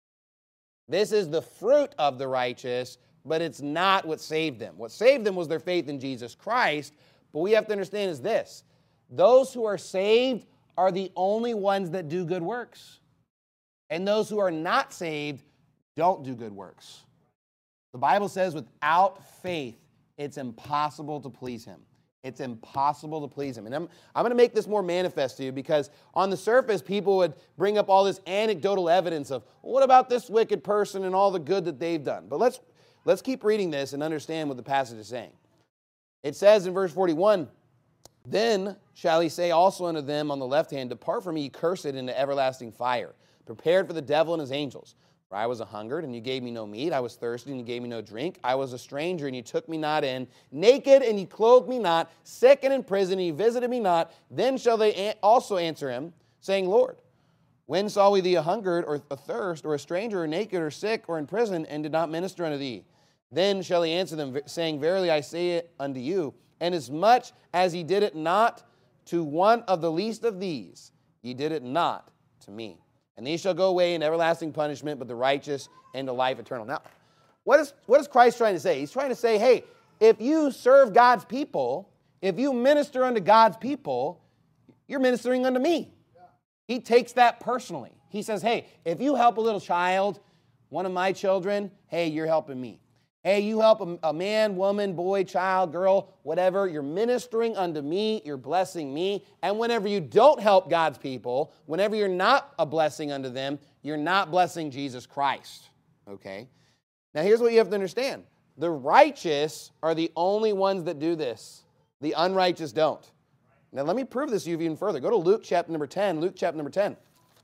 This is the fruit of the righteous, but it's not what saved them. What saved them was their faith in Jesus Christ, but we have to understand is this. Those who are saved are the only ones that do good works. And those who are not saved don't do good works. The Bible says without faith, it's impossible to please him. It's impossible to please him. And I'm, I'm going to make this more manifest to you because on the surface, people would bring up all this anecdotal evidence of, well, what about this wicked person and all the good that they've done? But let's, let's keep reading this and understand what the passage is saying. It says in verse forty-one, Then shall he say also unto them on the left hand, Depart from me, ye cursed, into everlasting fire, prepared for the devil and his angels. For I was a hungered, and you gave me no meat. I was thirsty, and you gave me no drink. I was a stranger, and you took me not in. Naked, and you clothed me not. Sick and in prison, and you visited me not. Then shall they also answer him, saying, Lord, when saw we thee a hungered, or athirst, or a stranger, or naked, or sick, or in prison, and did not minister unto thee? Then shall he answer them, saying, Verily I say it unto you, inasmuch as ye did it not to one of the least of these, ye did it not to me. And these shall go away in everlasting punishment, but the righteous into life eternal. Now, what is, what is Christ trying to say? He's trying to say, hey, if you serve God's people, if you minister unto God's people, you're ministering unto me. Yeah. He takes that personally. He says, hey, if you help a little child, one of my children, hey, you're helping me. Hey, you help a, a man, woman, boy, child, girl, whatever. You're ministering unto me. You're blessing me. And whenever you don't help God's people, whenever you're not a blessing unto them, you're not blessing Jesus Christ. Okay? Now, here's what you have to understand. The righteous are the only ones that do this. The unrighteous don't. Now, let me prove this to you even further. Go to Luke chapter number ten. Luke chapter number ten.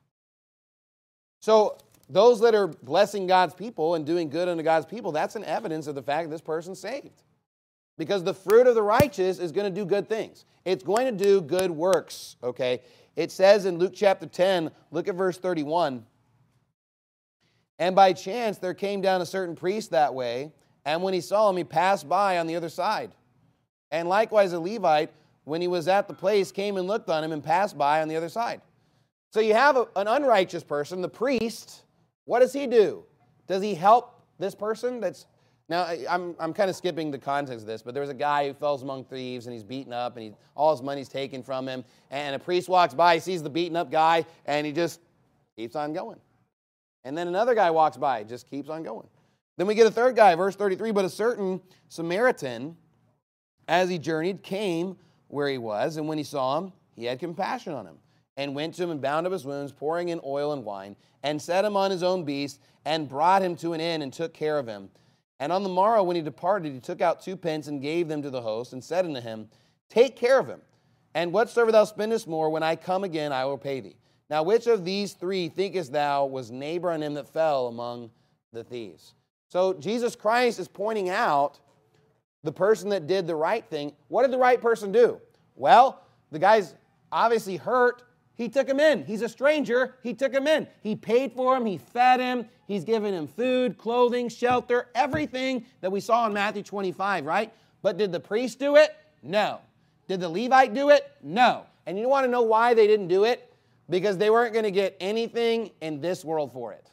So, those that are blessing God's people and doing good unto God's people, that's an evidence of the fact that this person's saved. Because the fruit of the righteous is going to do good things. It's going to do good works, okay? It says in Luke chapter ten, look at verse thirty-one. And by chance there came down a certain priest that way, and when he saw him, he passed by on the other side. And likewise a Levite, when he was at the place, came and looked on him and passed by on the other side. So you have a, an unrighteous person, the priest. What does he do? Does he help this person that's Now, I- I'm, I'm kind of skipping the context of this, but there's a guy who falls among thieves, and he's beaten up, and he, all his money's taken from him, and a priest walks by, he sees the beaten up guy, and he just keeps on going. And then another guy walks by, just keeps on going. Then we get a third guy, verse thirty-three, but a certain Samaritan, as he journeyed, came where he was, and when he saw him, he had compassion on him, and went to him and bound up his wounds, pouring in oil and wine, and set him on his own beast, and brought him to an inn, and took care of him. And on the morrow, when he departed, he took out two pence, and gave them to the host, and said unto him, Take care of him, and whatsoever thou spendest more, when I come again, I will pay thee. Now which of these three thinkest thou was neighbor on him that fell among the thieves? So Jesus Christ is pointing out the person that did the right thing. What did the right person do? Well, the guy's obviously hurt. He took him in. He's a stranger. He took him in. He paid for him. He fed him. He's given him food, clothing, shelter, everything that we saw in Matthew twenty-five, right? But did the priest do it? No. Did the Levite do it? No. And you want to know why they didn't do it? Because they weren't going to get anything in this world for it.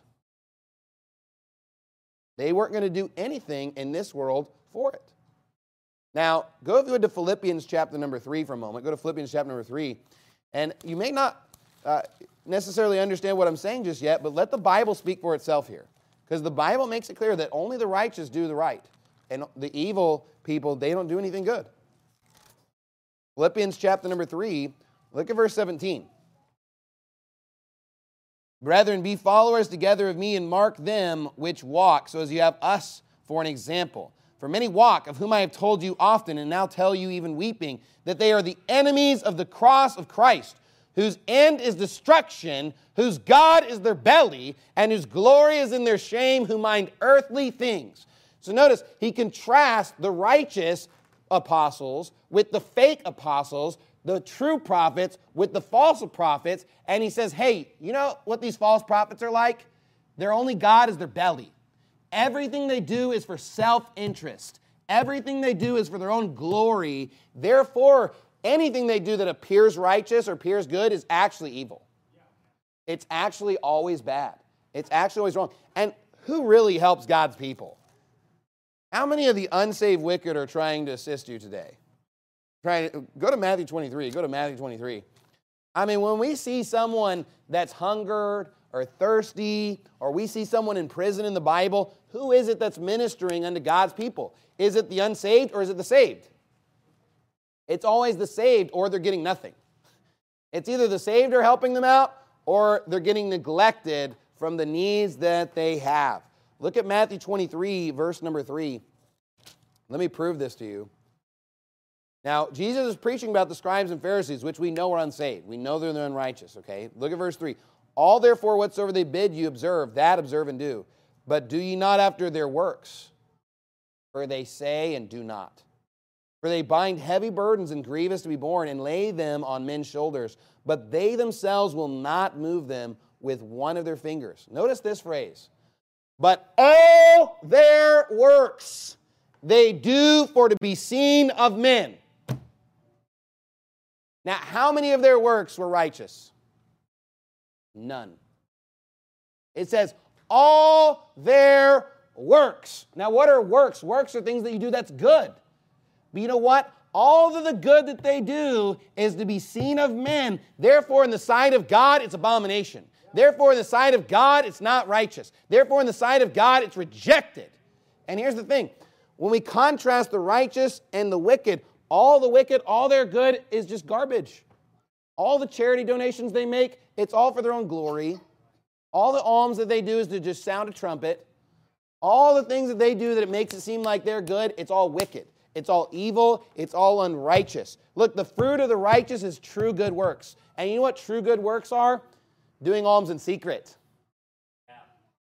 They weren't going to do anything in this world for it. Now, go if you would to Philippians chapter number three for a moment. Go to Philippians chapter number three. And you may not uh, necessarily understand what I'm saying just yet, but let the Bible speak for itself here. Because the Bible makes it clear that only the righteous do the right. And the evil people, they don't do anything good. Philippians chapter number three, look at verse seventeen. Brethren, be followers together of me, and mark them which walk, so as you have us for an example. For many walk, of whom I have told you often, and now tell you even weeping, that they are the enemies of the cross of Christ, whose end is destruction, whose God is their belly, and whose glory is in their shame, who mind earthly things. So notice, he contrasts the righteous apostles with the fake apostles, the true prophets with the false prophets, and he says, hey, you know what these false prophets are like? Their only God is their belly. Everything they do is for self-interest. Everything they do is for their own glory. Therefore, anything they do that appears righteous or appears good is actually evil. It's actually always bad. It's actually always wrong. And who really helps God's people? How many of the unsaved wicked are trying to assist you today? Trying to, go to Matthew twenty-three. Go to Matthew twenty-three. I mean, when we see someone that's hungered or thirsty, or we see someone in prison in the Bible, who is it that's ministering unto God's people? Is it the unsaved or is it the saved? It's always the saved, or they're getting nothing. It's either the saved are helping them out, or they're getting neglected from the needs that they have. Look at Matthew twenty-three, verse number three. Let me prove this to you. Now, Jesus is preaching about the scribes and Pharisees, which we know are unsaved. We know they're unrighteous, okay? Look at verse three. All therefore whatsoever they bid you observe, that observe and do. But do ye not after their works, for they say and do not. For they bind heavy burdens and grievous to be borne, and lay them on men's shoulders, but they themselves will not move them with one of their fingers. Notice this phrase. But all their works they do for to be seen of men. Now, how many of their works were righteous? None. It says, all their works. Now, what are works? Works are things that you do that's good. But you know what? All of the good that they do is to be seen of men. Therefore, in the sight of God, it's abomination. Therefore, in the sight of God, it's not righteous. Therefore, in the sight of God, it's rejected. And here's the thing. When we contrast the righteous and the wicked, all the wicked, all their good is just garbage. All the charity donations they make, it's all for their own glory. All the alms that they do is to just sound a trumpet. All the things that they do that it makes it seem like they're good, it's all wicked. It's all evil. It's all unrighteous. Look, the fruit of the righteous is true good works. And you know what true good works are? Doing alms in secret. Yeah.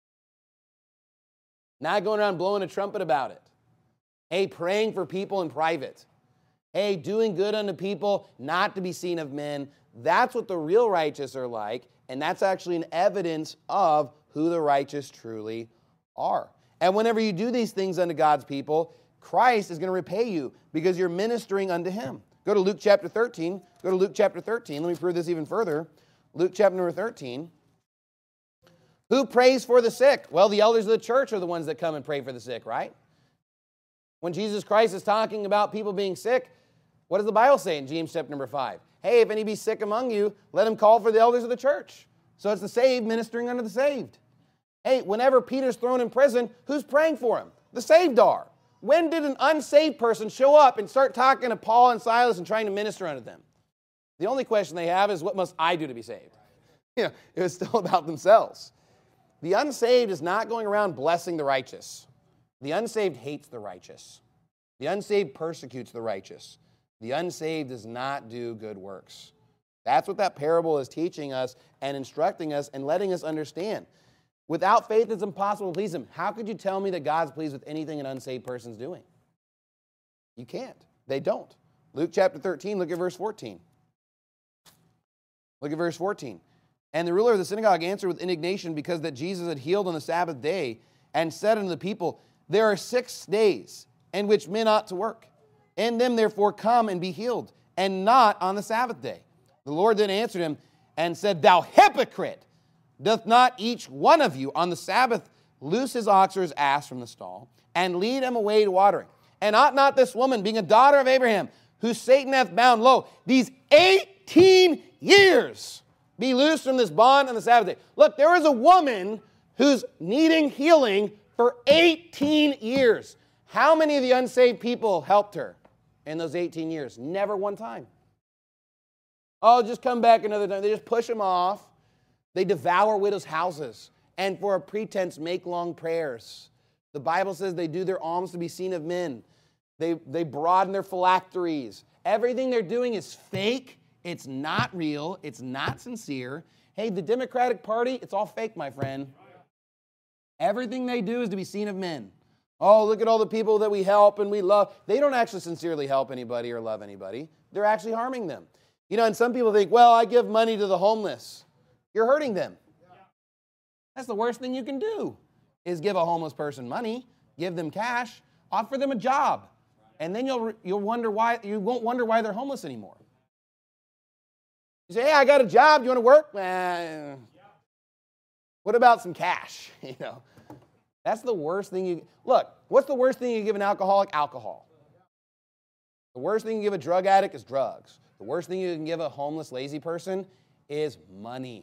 Not going around blowing a trumpet about it. Hey, praying for people in private. Hey, doing good unto people, not to be seen of men. That's what the real righteous are like, and that's actually an evidence of who the righteous truly are. And whenever you do these things unto God's people, Christ is going to repay you because you're ministering unto him. Go to Luke chapter thirteen. Go to Luke chapter thirteen. Let me prove this even further. Luke chapter number thirteen. Who prays for the sick? Well, the elders of the church are the ones that come and pray for the sick, right? When Jesus Christ is talking about people being sick, what does the Bible say in James chapter number five? Hey, if any be sick among you, let him call for the elders of the church. So it's the saved ministering unto the saved. Hey, whenever Peter's thrown in prison, who's praying for him? The saved are. When did an unsaved person show up and start talking to Paul and Silas and trying to minister unto them? The only question they have is, what must I do to be saved? You know, it was still about themselves. The unsaved is not going around blessing the righteous. The unsaved hates the righteous. The unsaved persecutes the righteous. The unsaved does not do good works. That's what that parable is teaching us and instructing us and letting us understand. Without faith, it's impossible to please him. How could you tell me that God's pleased with anything an unsaved person's doing? You can't. They don't. Luke chapter thirteen, look at verse fourteen. Look at verse fourteen. And the ruler of the synagogue answered with indignation because that Jesus had healed on the Sabbath day, and said unto the people, there are six days in which men ought to work. In them therefore come and be healed, and not on the Sabbath day. The Lord then answered him and said, thou hypocrite! Doth not each one of you on the Sabbath loose his ox or his ass from the stall, and lead him away to watering? And ought not this woman, being a daughter of Abraham, who Satan hath bound, lo, these eighteen years, be loosed from this bond on the Sabbath day? Look, there is a woman who's needing healing for eighteen years. How many of the unsaved people helped her in those eighteen years? Never one time. Oh, just come back another time. They just push them off. They devour widows' houses, and for a pretense make long prayers. The Bible says they do their alms to be seen of men. They, they broaden their phylacteries. Everything they're doing is fake. It's not real. It's not sincere. Hey, the Democratic Party, it's all fake, my friend. Everything they do is to be seen of men. Oh, look at all the people that we help and we love. They don't actually sincerely help anybody or love anybody. They're actually harming them. You know, and some people think, well, I give money to the homeless. You're hurting them. That's the worst thing you can do, is give a homeless person money, give them cash, offer them a job, and then you'll you'll wonder why you won't wonder why they're homeless anymore. You say, hey, I got a job. You want to work? Eh, what about some cash? You know, that's the worst thing you look. What's the worst thing you give an alcoholic? Alcohol. The worst thing you give a drug addict is drugs. The worst thing you can give a homeless, lazy person is money.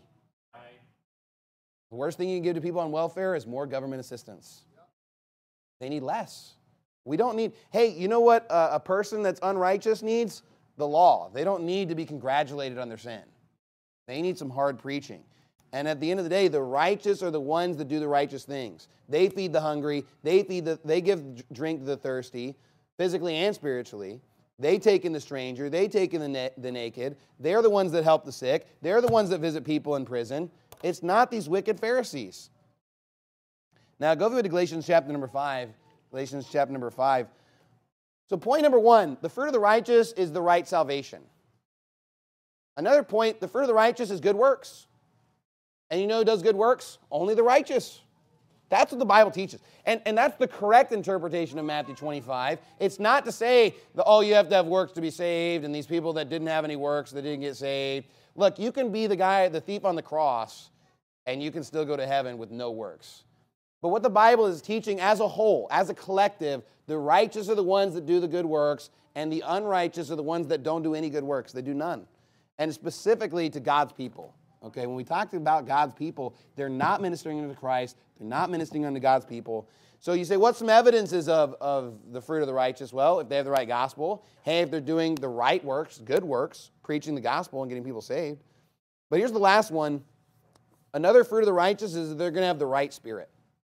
The worst thing you can give to people on welfare is more government assistance. They need less. We don't need, hey, you know what a, a person that's unrighteous needs? The law. They don't need to be congratulated on their sin. They need some hard preaching. And at the end of the day, the righteous are the ones that do the righteous things. They feed the hungry. They feed the, they give drink to the thirsty, physically and spiritually. They take in the stranger. They take in the, na- the naked. They're the ones that help the sick. They're the ones that visit people in prison. It's not these wicked Pharisees. Now, go through to Galatians chapter number five. Galatians chapter number five. So point number one, the fruit of the righteous is the right salvation. Another point, the fruit of the righteous is good works. And you know who does good works? Only the righteous. That's what the Bible teaches. And, and that's the correct interpretation of Matthew twenty-five. It's not to say that, oh, you have to have works to be saved, and these people that didn't have any works, that didn't get saved. Look, you can be the guy, the thief on the cross, and you can still go to heaven with no works. But what the Bible is teaching as a whole, as a collective, the righteous are the ones that do the good works, and the unrighteous are the ones that don't do any good works. They do none. And specifically to God's people. Okay, when we talk about God's people, they're not ministering unto Christ. They're not ministering unto God's people. So you say, what's some evidences of, of the fruit of the righteous? Well, if they have the right gospel. Hey, if they're doing the right works, good works, preaching the gospel and getting people saved. But here's the last one. Another fruit of the righteous is that they're going to have the right spirit.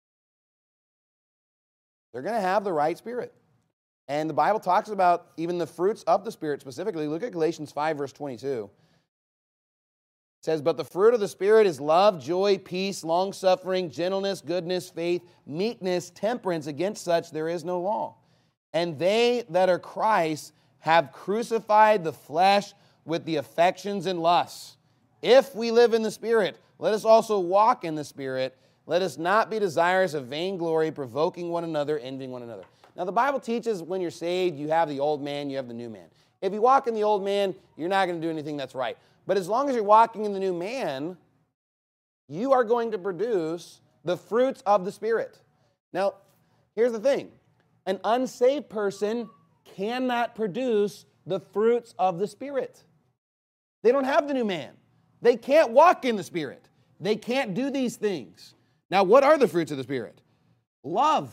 They're going to have the right spirit. And the Bible talks about even the fruits of the Spirit specifically. Look at Galatians five, verse twenty-two. It says, but the fruit of the Spirit is love, joy, peace, long-suffering, gentleness, goodness, faith, meekness, temperance. Against such there is no law. And they that are Christ have crucified the flesh with the affections and lusts. If we live in the Spirit, let us also walk in the Spirit. Let us not be desirous of vainglory, provoking one another, envying one another. Now, the Bible teaches when you're saved, you have the old man, you have the new man. If you walk in the old man, you're not going to do anything that's right. But as long as you're walking in the new man, you are going to produce the fruits of the Spirit. Now, here's the thing. An unsaved person cannot produce the fruits of the Spirit. They don't have the new man. They can't walk in the Spirit. They can't do these things. Now, what are the fruits of the Spirit? Love.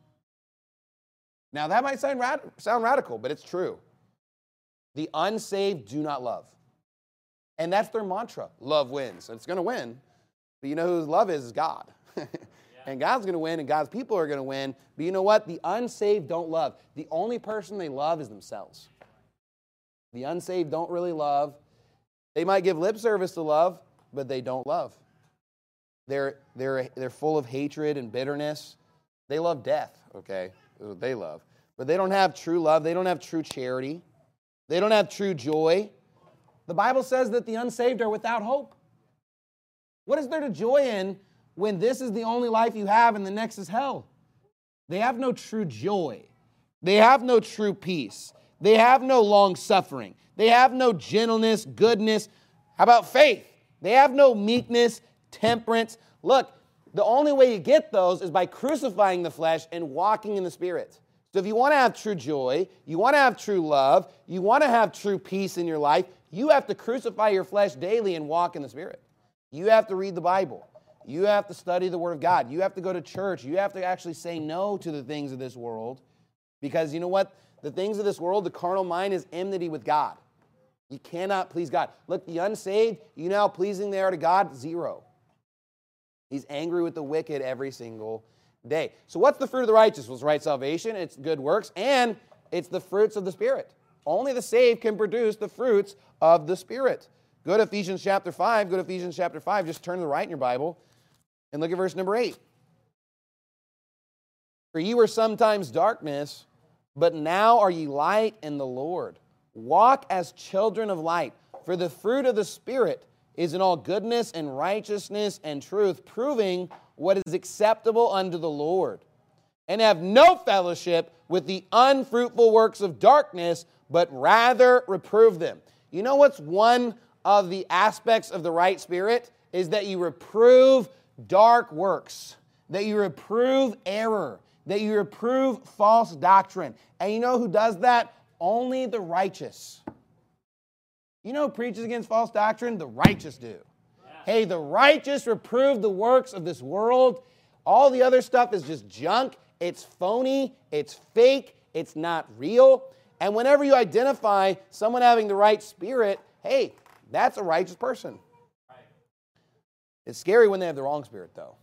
Now, that might sound, rad- sound radical, but it's true. The unsaved do not love. And that's their mantra. Love wins. It's going to win. But you know who love is? Is God. yeah. And God's going to win, and God's people are going to win. But you know what? The unsaved don't love. The only person they love is themselves. The unsaved don't really love. They might give lip service to love, but they don't love. They're, they're, they're full of hatred and bitterness. They love death, okay? That's what they love. But they don't have true love. They don't have true charity. They don't have true joy. The Bible says that the unsaved are without hope. What is there to joy in when this is the only life you have and the next is hell? They have no true joy. They have no true peace. They have no long suffering. They have no gentleness, goodness. How about faith? They have no meekness, temperance. Look, the only way you get those is by crucifying the flesh and walking in the Spirit. So if you want to have true joy, you want to have true love, you want to have true peace in your life, you have to crucify your flesh daily and walk in the Spirit. You have to read the Bible. You have to study the Word of God. You have to go to church. You have to actually say no to the things of this world. Because you know what? The things of this world, the carnal mind is enmity with God. You cannot please God. Look, the unsaved, you know how pleasing they are to God? Zero. He's angry with the wicked every single day. So what's the fruit of the righteous? Well, it's right salvation, it's good works, and it's the fruits of the Spirit. Only the saved can produce the fruits of the Spirit. Go to Ephesians chapter five. Go to Ephesians chapter five. Just turn to the right in your Bible and look at verse number eight. For ye were sometimes darkness, but now are ye light in the Lord. Walk as children of light. For the fruit of the Spirit is in all goodness and righteousness and truth, proving what is acceptable unto the Lord. And have no fellowship with the unfruitful works of darkness, but rather reprove them. You know what's one of the aspects of the right spirit? Is that you reprove dark works, that you reprove error, that you reprove false doctrine. And you know who does that? Only the righteous. You know who preaches against false doctrine? The righteous do. Yeah. Hey, the righteous reprove the works of this world. All the other stuff is just junk. It's phony. It's fake. It's not real. And whenever you identify someone having the right spirit, hey, that's a righteous person. Right. It's scary when they have the wrong spirit, though.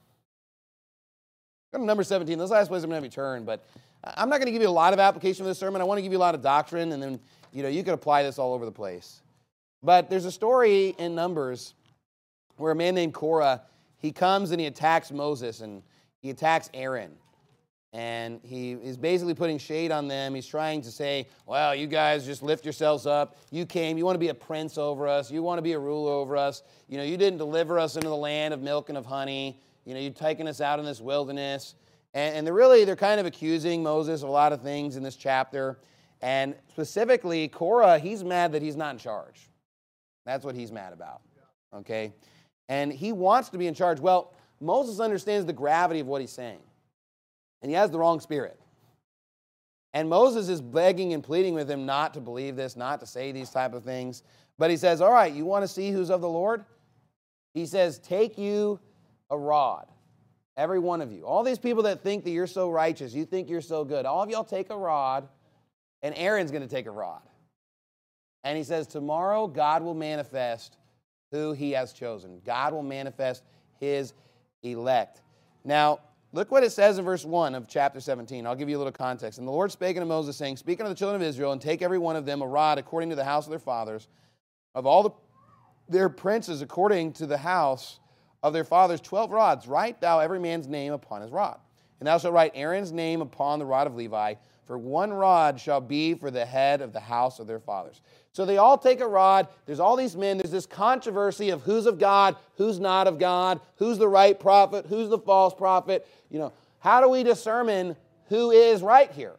Go to number seventeen. This last place I'm going to have you turn, but I'm not going to give you a lot of application for this sermon. I want to give you a lot of doctrine, and then you know you can apply this all over the place. But there's a story in Numbers where a man named Korah, he comes and he attacks Moses, and he attacks Aaron. And he is basically putting shade on them. He's trying to say, well, you guys just lift yourselves up. You came. You want to be a prince over us. You want to be a ruler over us. You know, you didn't deliver us into the land of milk and of honey. You know, you've taken us out in this wilderness. And, and they're really, they're kind of accusing Moses of a lot of things in this chapter. And specifically, Korah, he's mad that he's not in charge. That's what he's mad about. Okay? And he wants to be in charge. Well, Moses understands the gravity of what he's saying. And he has the wrong spirit. And Moses is begging and pleading with him not to believe this, not to say these type of things. But he says, all right, you want to see who's of the Lord? He says, take you a rod, every one of you. All these people that think that you're so righteous, you think you're so good, all of y'all take a rod, and Aaron's going to take a rod. And he says, tomorrow God will manifest who he has chosen. God will manifest his elect. Now, look what it says in verse one of chapter seventeen. I'll give you a little context. And the Lord spake unto Moses, saying, speak unto the children of Israel, and take every one of them a rod according to the house of their fathers, of all the, their princes according to the house of their fathers, twelve rods. Write thou every man's name upon his rod. And thou shalt write Aaron's name upon the rod of Levi, for one rod shall be for the head of the house of their fathers. So they all take a rod. There's all these men. There's this controversy of who's of God, who's not of God, who's the right prophet, who's the false prophet. You know, how do we discern who is right here?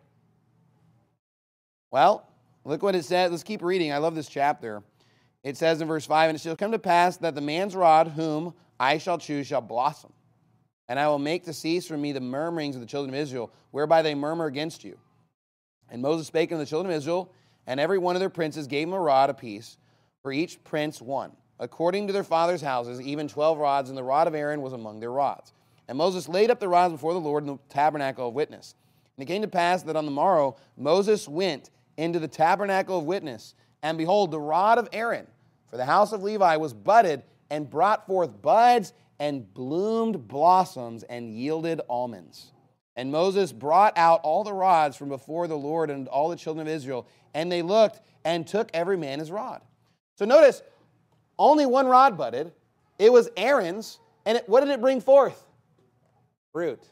Well, look what it says. Let's keep reading. I love this chapter. It says in verse five, and it shall come to pass that the man's rod whom I shall choose shall blossom. And I will make to cease from me the murmurings of the children of Israel, whereby they murmur against you. And Moses spake unto the children of Israel, and every one of their princes gave them a rod apiece, for each prince one, according to their fathers' houses, even twelve rods, and the rod of Aaron was among their rods. And Moses laid up the rods before the Lord in the tabernacle of witness. And it came to pass that on the morrow Moses went into the tabernacle of witness, and behold, the rod of Aaron for the house of Levi was budded, and brought forth buds, and bloomed blossoms, and yielded almonds. And Moses brought out all the rods from before the Lord and all the children of Israel, and they looked and took every man his rod. So notice, only one rod budded. It was Aaron's, and it, what did it bring forth? Fruit.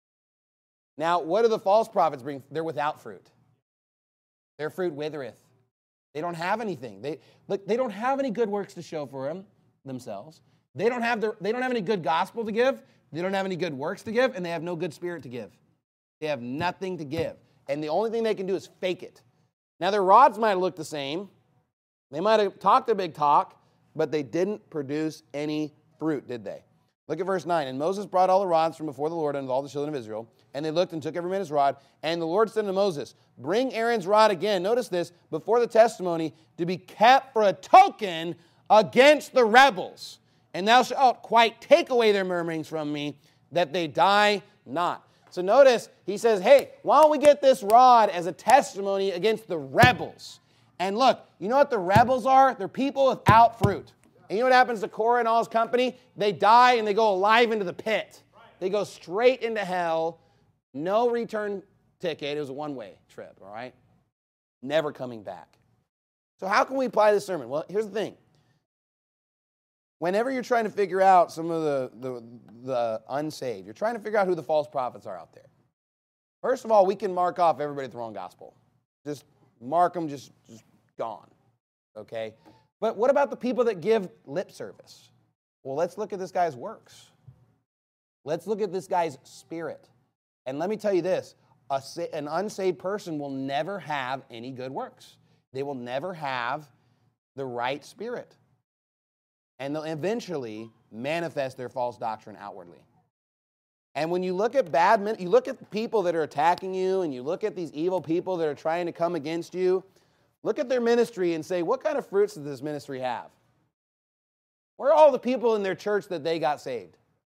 Now, what do the false prophets bring? They're without fruit. Their fruit withereth. They don't have anything. They look. They don't have any good works to show for them themselves. They don't have the, They don't have any good gospel to give. They don't have any good works to give, and they have no good spirit to give. They have nothing to give, and the only thing they can do is fake it. Now, their rods might have looked the same. They might have talked a big talk, but they didn't produce any fruit, did they? Look at verse nine. And Moses brought all the rods from before the Lord unto all the children of Israel, and they looked and took every man his rod. And the Lord said unto Moses, bring Aaron's rod again, notice this, before the testimony, to be kept for a token against the rebels. And thou shalt quite take away their murmurings from me, that they die not. So notice, he says, hey, why don't we get this rod as a testimony against the rebels? And look, you know what the rebels are? They're people without fruit. And you know what happens to Korah and all his company? They die and they go alive into the pit. They go straight into hell. No return ticket. It was a one-way trip, all right? Never coming back. So how can we apply this sermon? Well, here's the thing. Whenever you're trying to figure out some of the, the, the unsaved, you're trying to figure out who the false prophets are out there. First of all, we can mark off everybody with the wrong gospel. Just mark them, just, just gone, okay? But what about the people that give lip service? Well, let's look at this guy's works. Let's look at this guy's spirit. And let me tell you this, a, an unsaved person will never have any good works. They will never have the right spirit. And they'll eventually manifest their false doctrine outwardly. And when you look at bad men, you look at people that are attacking you, and you look at these evil people that are trying to come against you, look at their ministry and say, what kind of fruits does this ministry have? Where are all the people in their church that they got saved?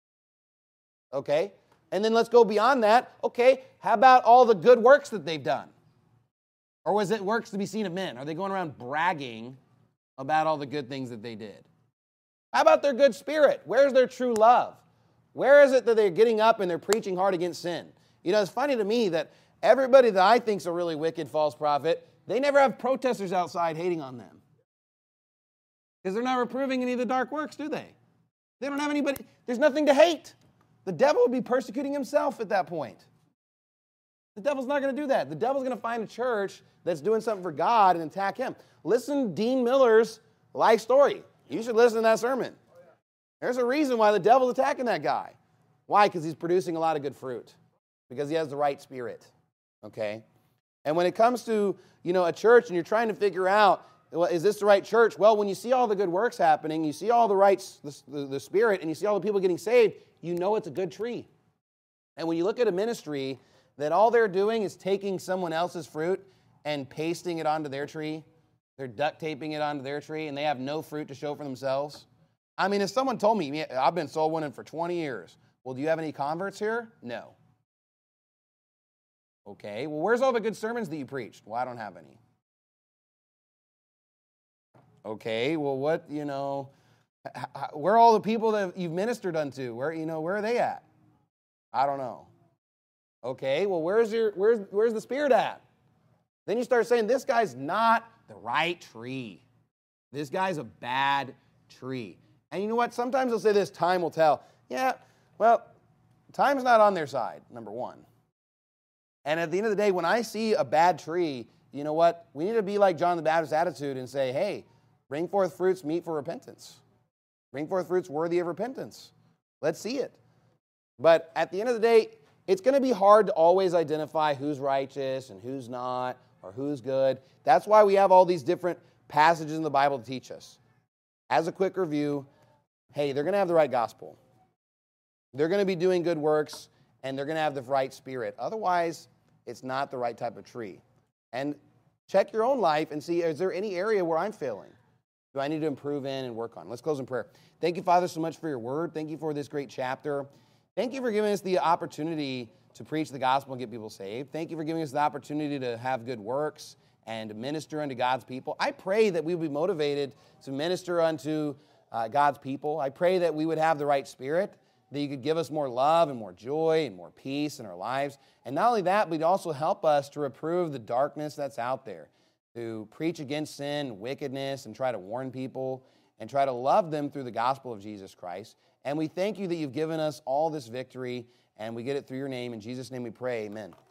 Okay? And then let's go beyond that. Okay, how about all the good works that they've done? Or was it works to be seen of men? Are they going around bragging about all the good things that they did? How about their good spirit? Where's their true love? Where is it that they're getting up and they're preaching hard against sin? You know, it's funny to me that everybody that I think is a really wicked false prophet, they never have protesters outside hating on them. Because they're not reproving any of the dark works, do they? They don't have anybody, there's nothing to hate. The devil would be persecuting himself at that point. The devil's not going to do that. The devil's going to find a church that's doing something for God and attack him. Listen to Dean Miller's life story. You should listen to that sermon. There's a reason why the devil's attacking that guy. Why? Because he's producing a lot of good fruit. Because he has the right spirit. Okay? And when it comes to, you know, a church and you're trying to figure out, well, is this the right church? Well, when you see all the good works happening, you see all the right, the, the, the spirit, and you see all the people getting saved, you know it's a good tree. And when you look at a ministry that all they're doing is taking someone else's fruit and pasting it onto their tree, they're duct taping it onto their tree, and they have no fruit to show for themselves. I mean, if someone told me, I've been soul winning for twenty years, well, do you have any converts here? No. Okay, well, where's all the good sermons that you preached? Well, I don't have any. Okay, well, what, you know, where are all the people that you've ministered unto? Where, you know, where are they at? I don't know. Okay, well, where's your, where's, where's the spirit at? Then you start saying, this guy's not the right tree. This guy's a bad tree. And you know what? Sometimes they'll say this, time will tell. Yeah, well, time's not on their side, number one. And at the end of the day, when I see a bad tree, you know what? We need to be like John the Baptist's attitude and say, hey, bring forth fruits meet for repentance. Bring forth fruits worthy of repentance. Let's see it. But at the end of the day, it's going to be hard to always identify who's righteous and who's not, or who's good. That's why we have all these different passages in the Bible to teach us. As a quick review, hey, they're going to have the right gospel. they're going to be doing good works, and they're going to have the right spirit. Otherwise, it's not the right type of tree. And check your own life and see, is there any area where I'm failing? Do I need to improve in and work on? Let's close in prayer. Thank you, Father, so much for your word. Thank you for this great chapter. Thank you for giving us the opportunity to preach the gospel and get people saved. Thank you for giving us the opportunity to have good works and minister unto God's people. I pray that we would be motivated to minister unto uh, God's people. I pray that we would have the right spirit, that you could give us more love and more joy and more peace in our lives. And not only that, but you'd also help us to reprove the darkness that's out there, to preach against sin, wickedness, and try to warn people and try to love them through the gospel of Jesus Christ. And we thank you that you've given us all this victory, and we get it through your name. In Jesus' name we pray, amen.